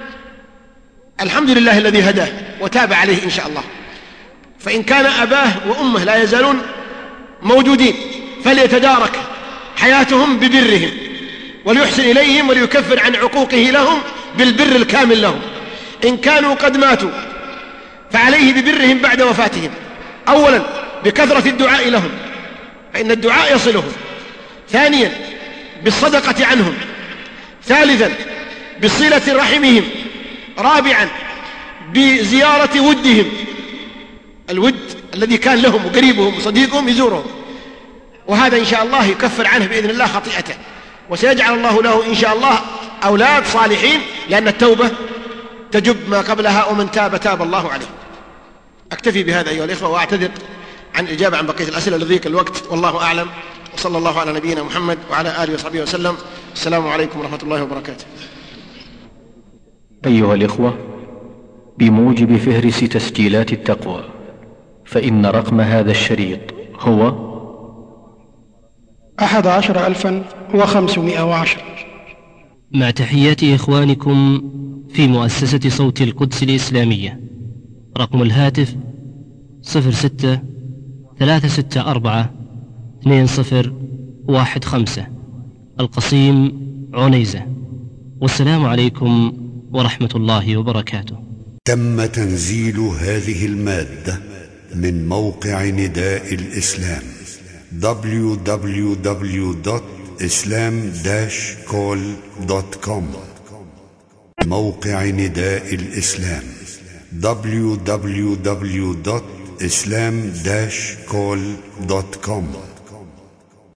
الحمد لله الذي هداه وتاب عليه إن شاء الله. فإن كان أباه وأمه لا يزالون موجودين فليتدارك حياتهم ببرهم وليحسن إليهم وليكفر عن عقوقه لهم بالبر الكامل لهم. إن كانوا قد ماتوا فعليه ببرهم بعد وفاتهم، أولا بكثرة الدعاء لهم فإن الدعاء يصلهم، ثانيا بالصدقة عنهم، ثالثا بصلة رحمهم، رابعا بزيارة ودهم، الود الذي كان لهم وقريبهم وصديقهم يزورهم، وهذا إن شاء الله يكفر عنه بإذن الله خطيئته، وسيجعل الله له إن شاء الله أولاد صالحين، لأن التوبة تجب ما قبلها، ومن تاب تاب الله عليه. أكتفي بهذا أيها الإخوة، وأعتذر عن الإجابة عن بقية الأسئلة لضيق الوقت، والله أعلم، وصلى الله على نبينا محمد وعلى آله وصحبه وسلم. السلام عليكم ورحمة الله وبركاته. أيها الإخوة، بموجب فهرس تسجيلات التقوى، فإن رقم هذا الشريط هو أحد عشر ألفا وخمسمائة وعشرة. مع تحيات إخوانكم في مؤسسة صوت القدس الإسلامية. رقم الهاتف صفر ستة ثلاثة ستة أربعة اثنين صفر واحد خمسة، القصيم عنيزة. والسلام عليكم ورحمة الله وبركاته. تم تنزيل هذه المادة من موقع نداء الإسلام دبليو دبليو دبليو دوت إسلام داش كول دوت كوم. موقع نداء الإسلام دبليو دبليو دبليو دوت إسلام داش كول دوت كوم.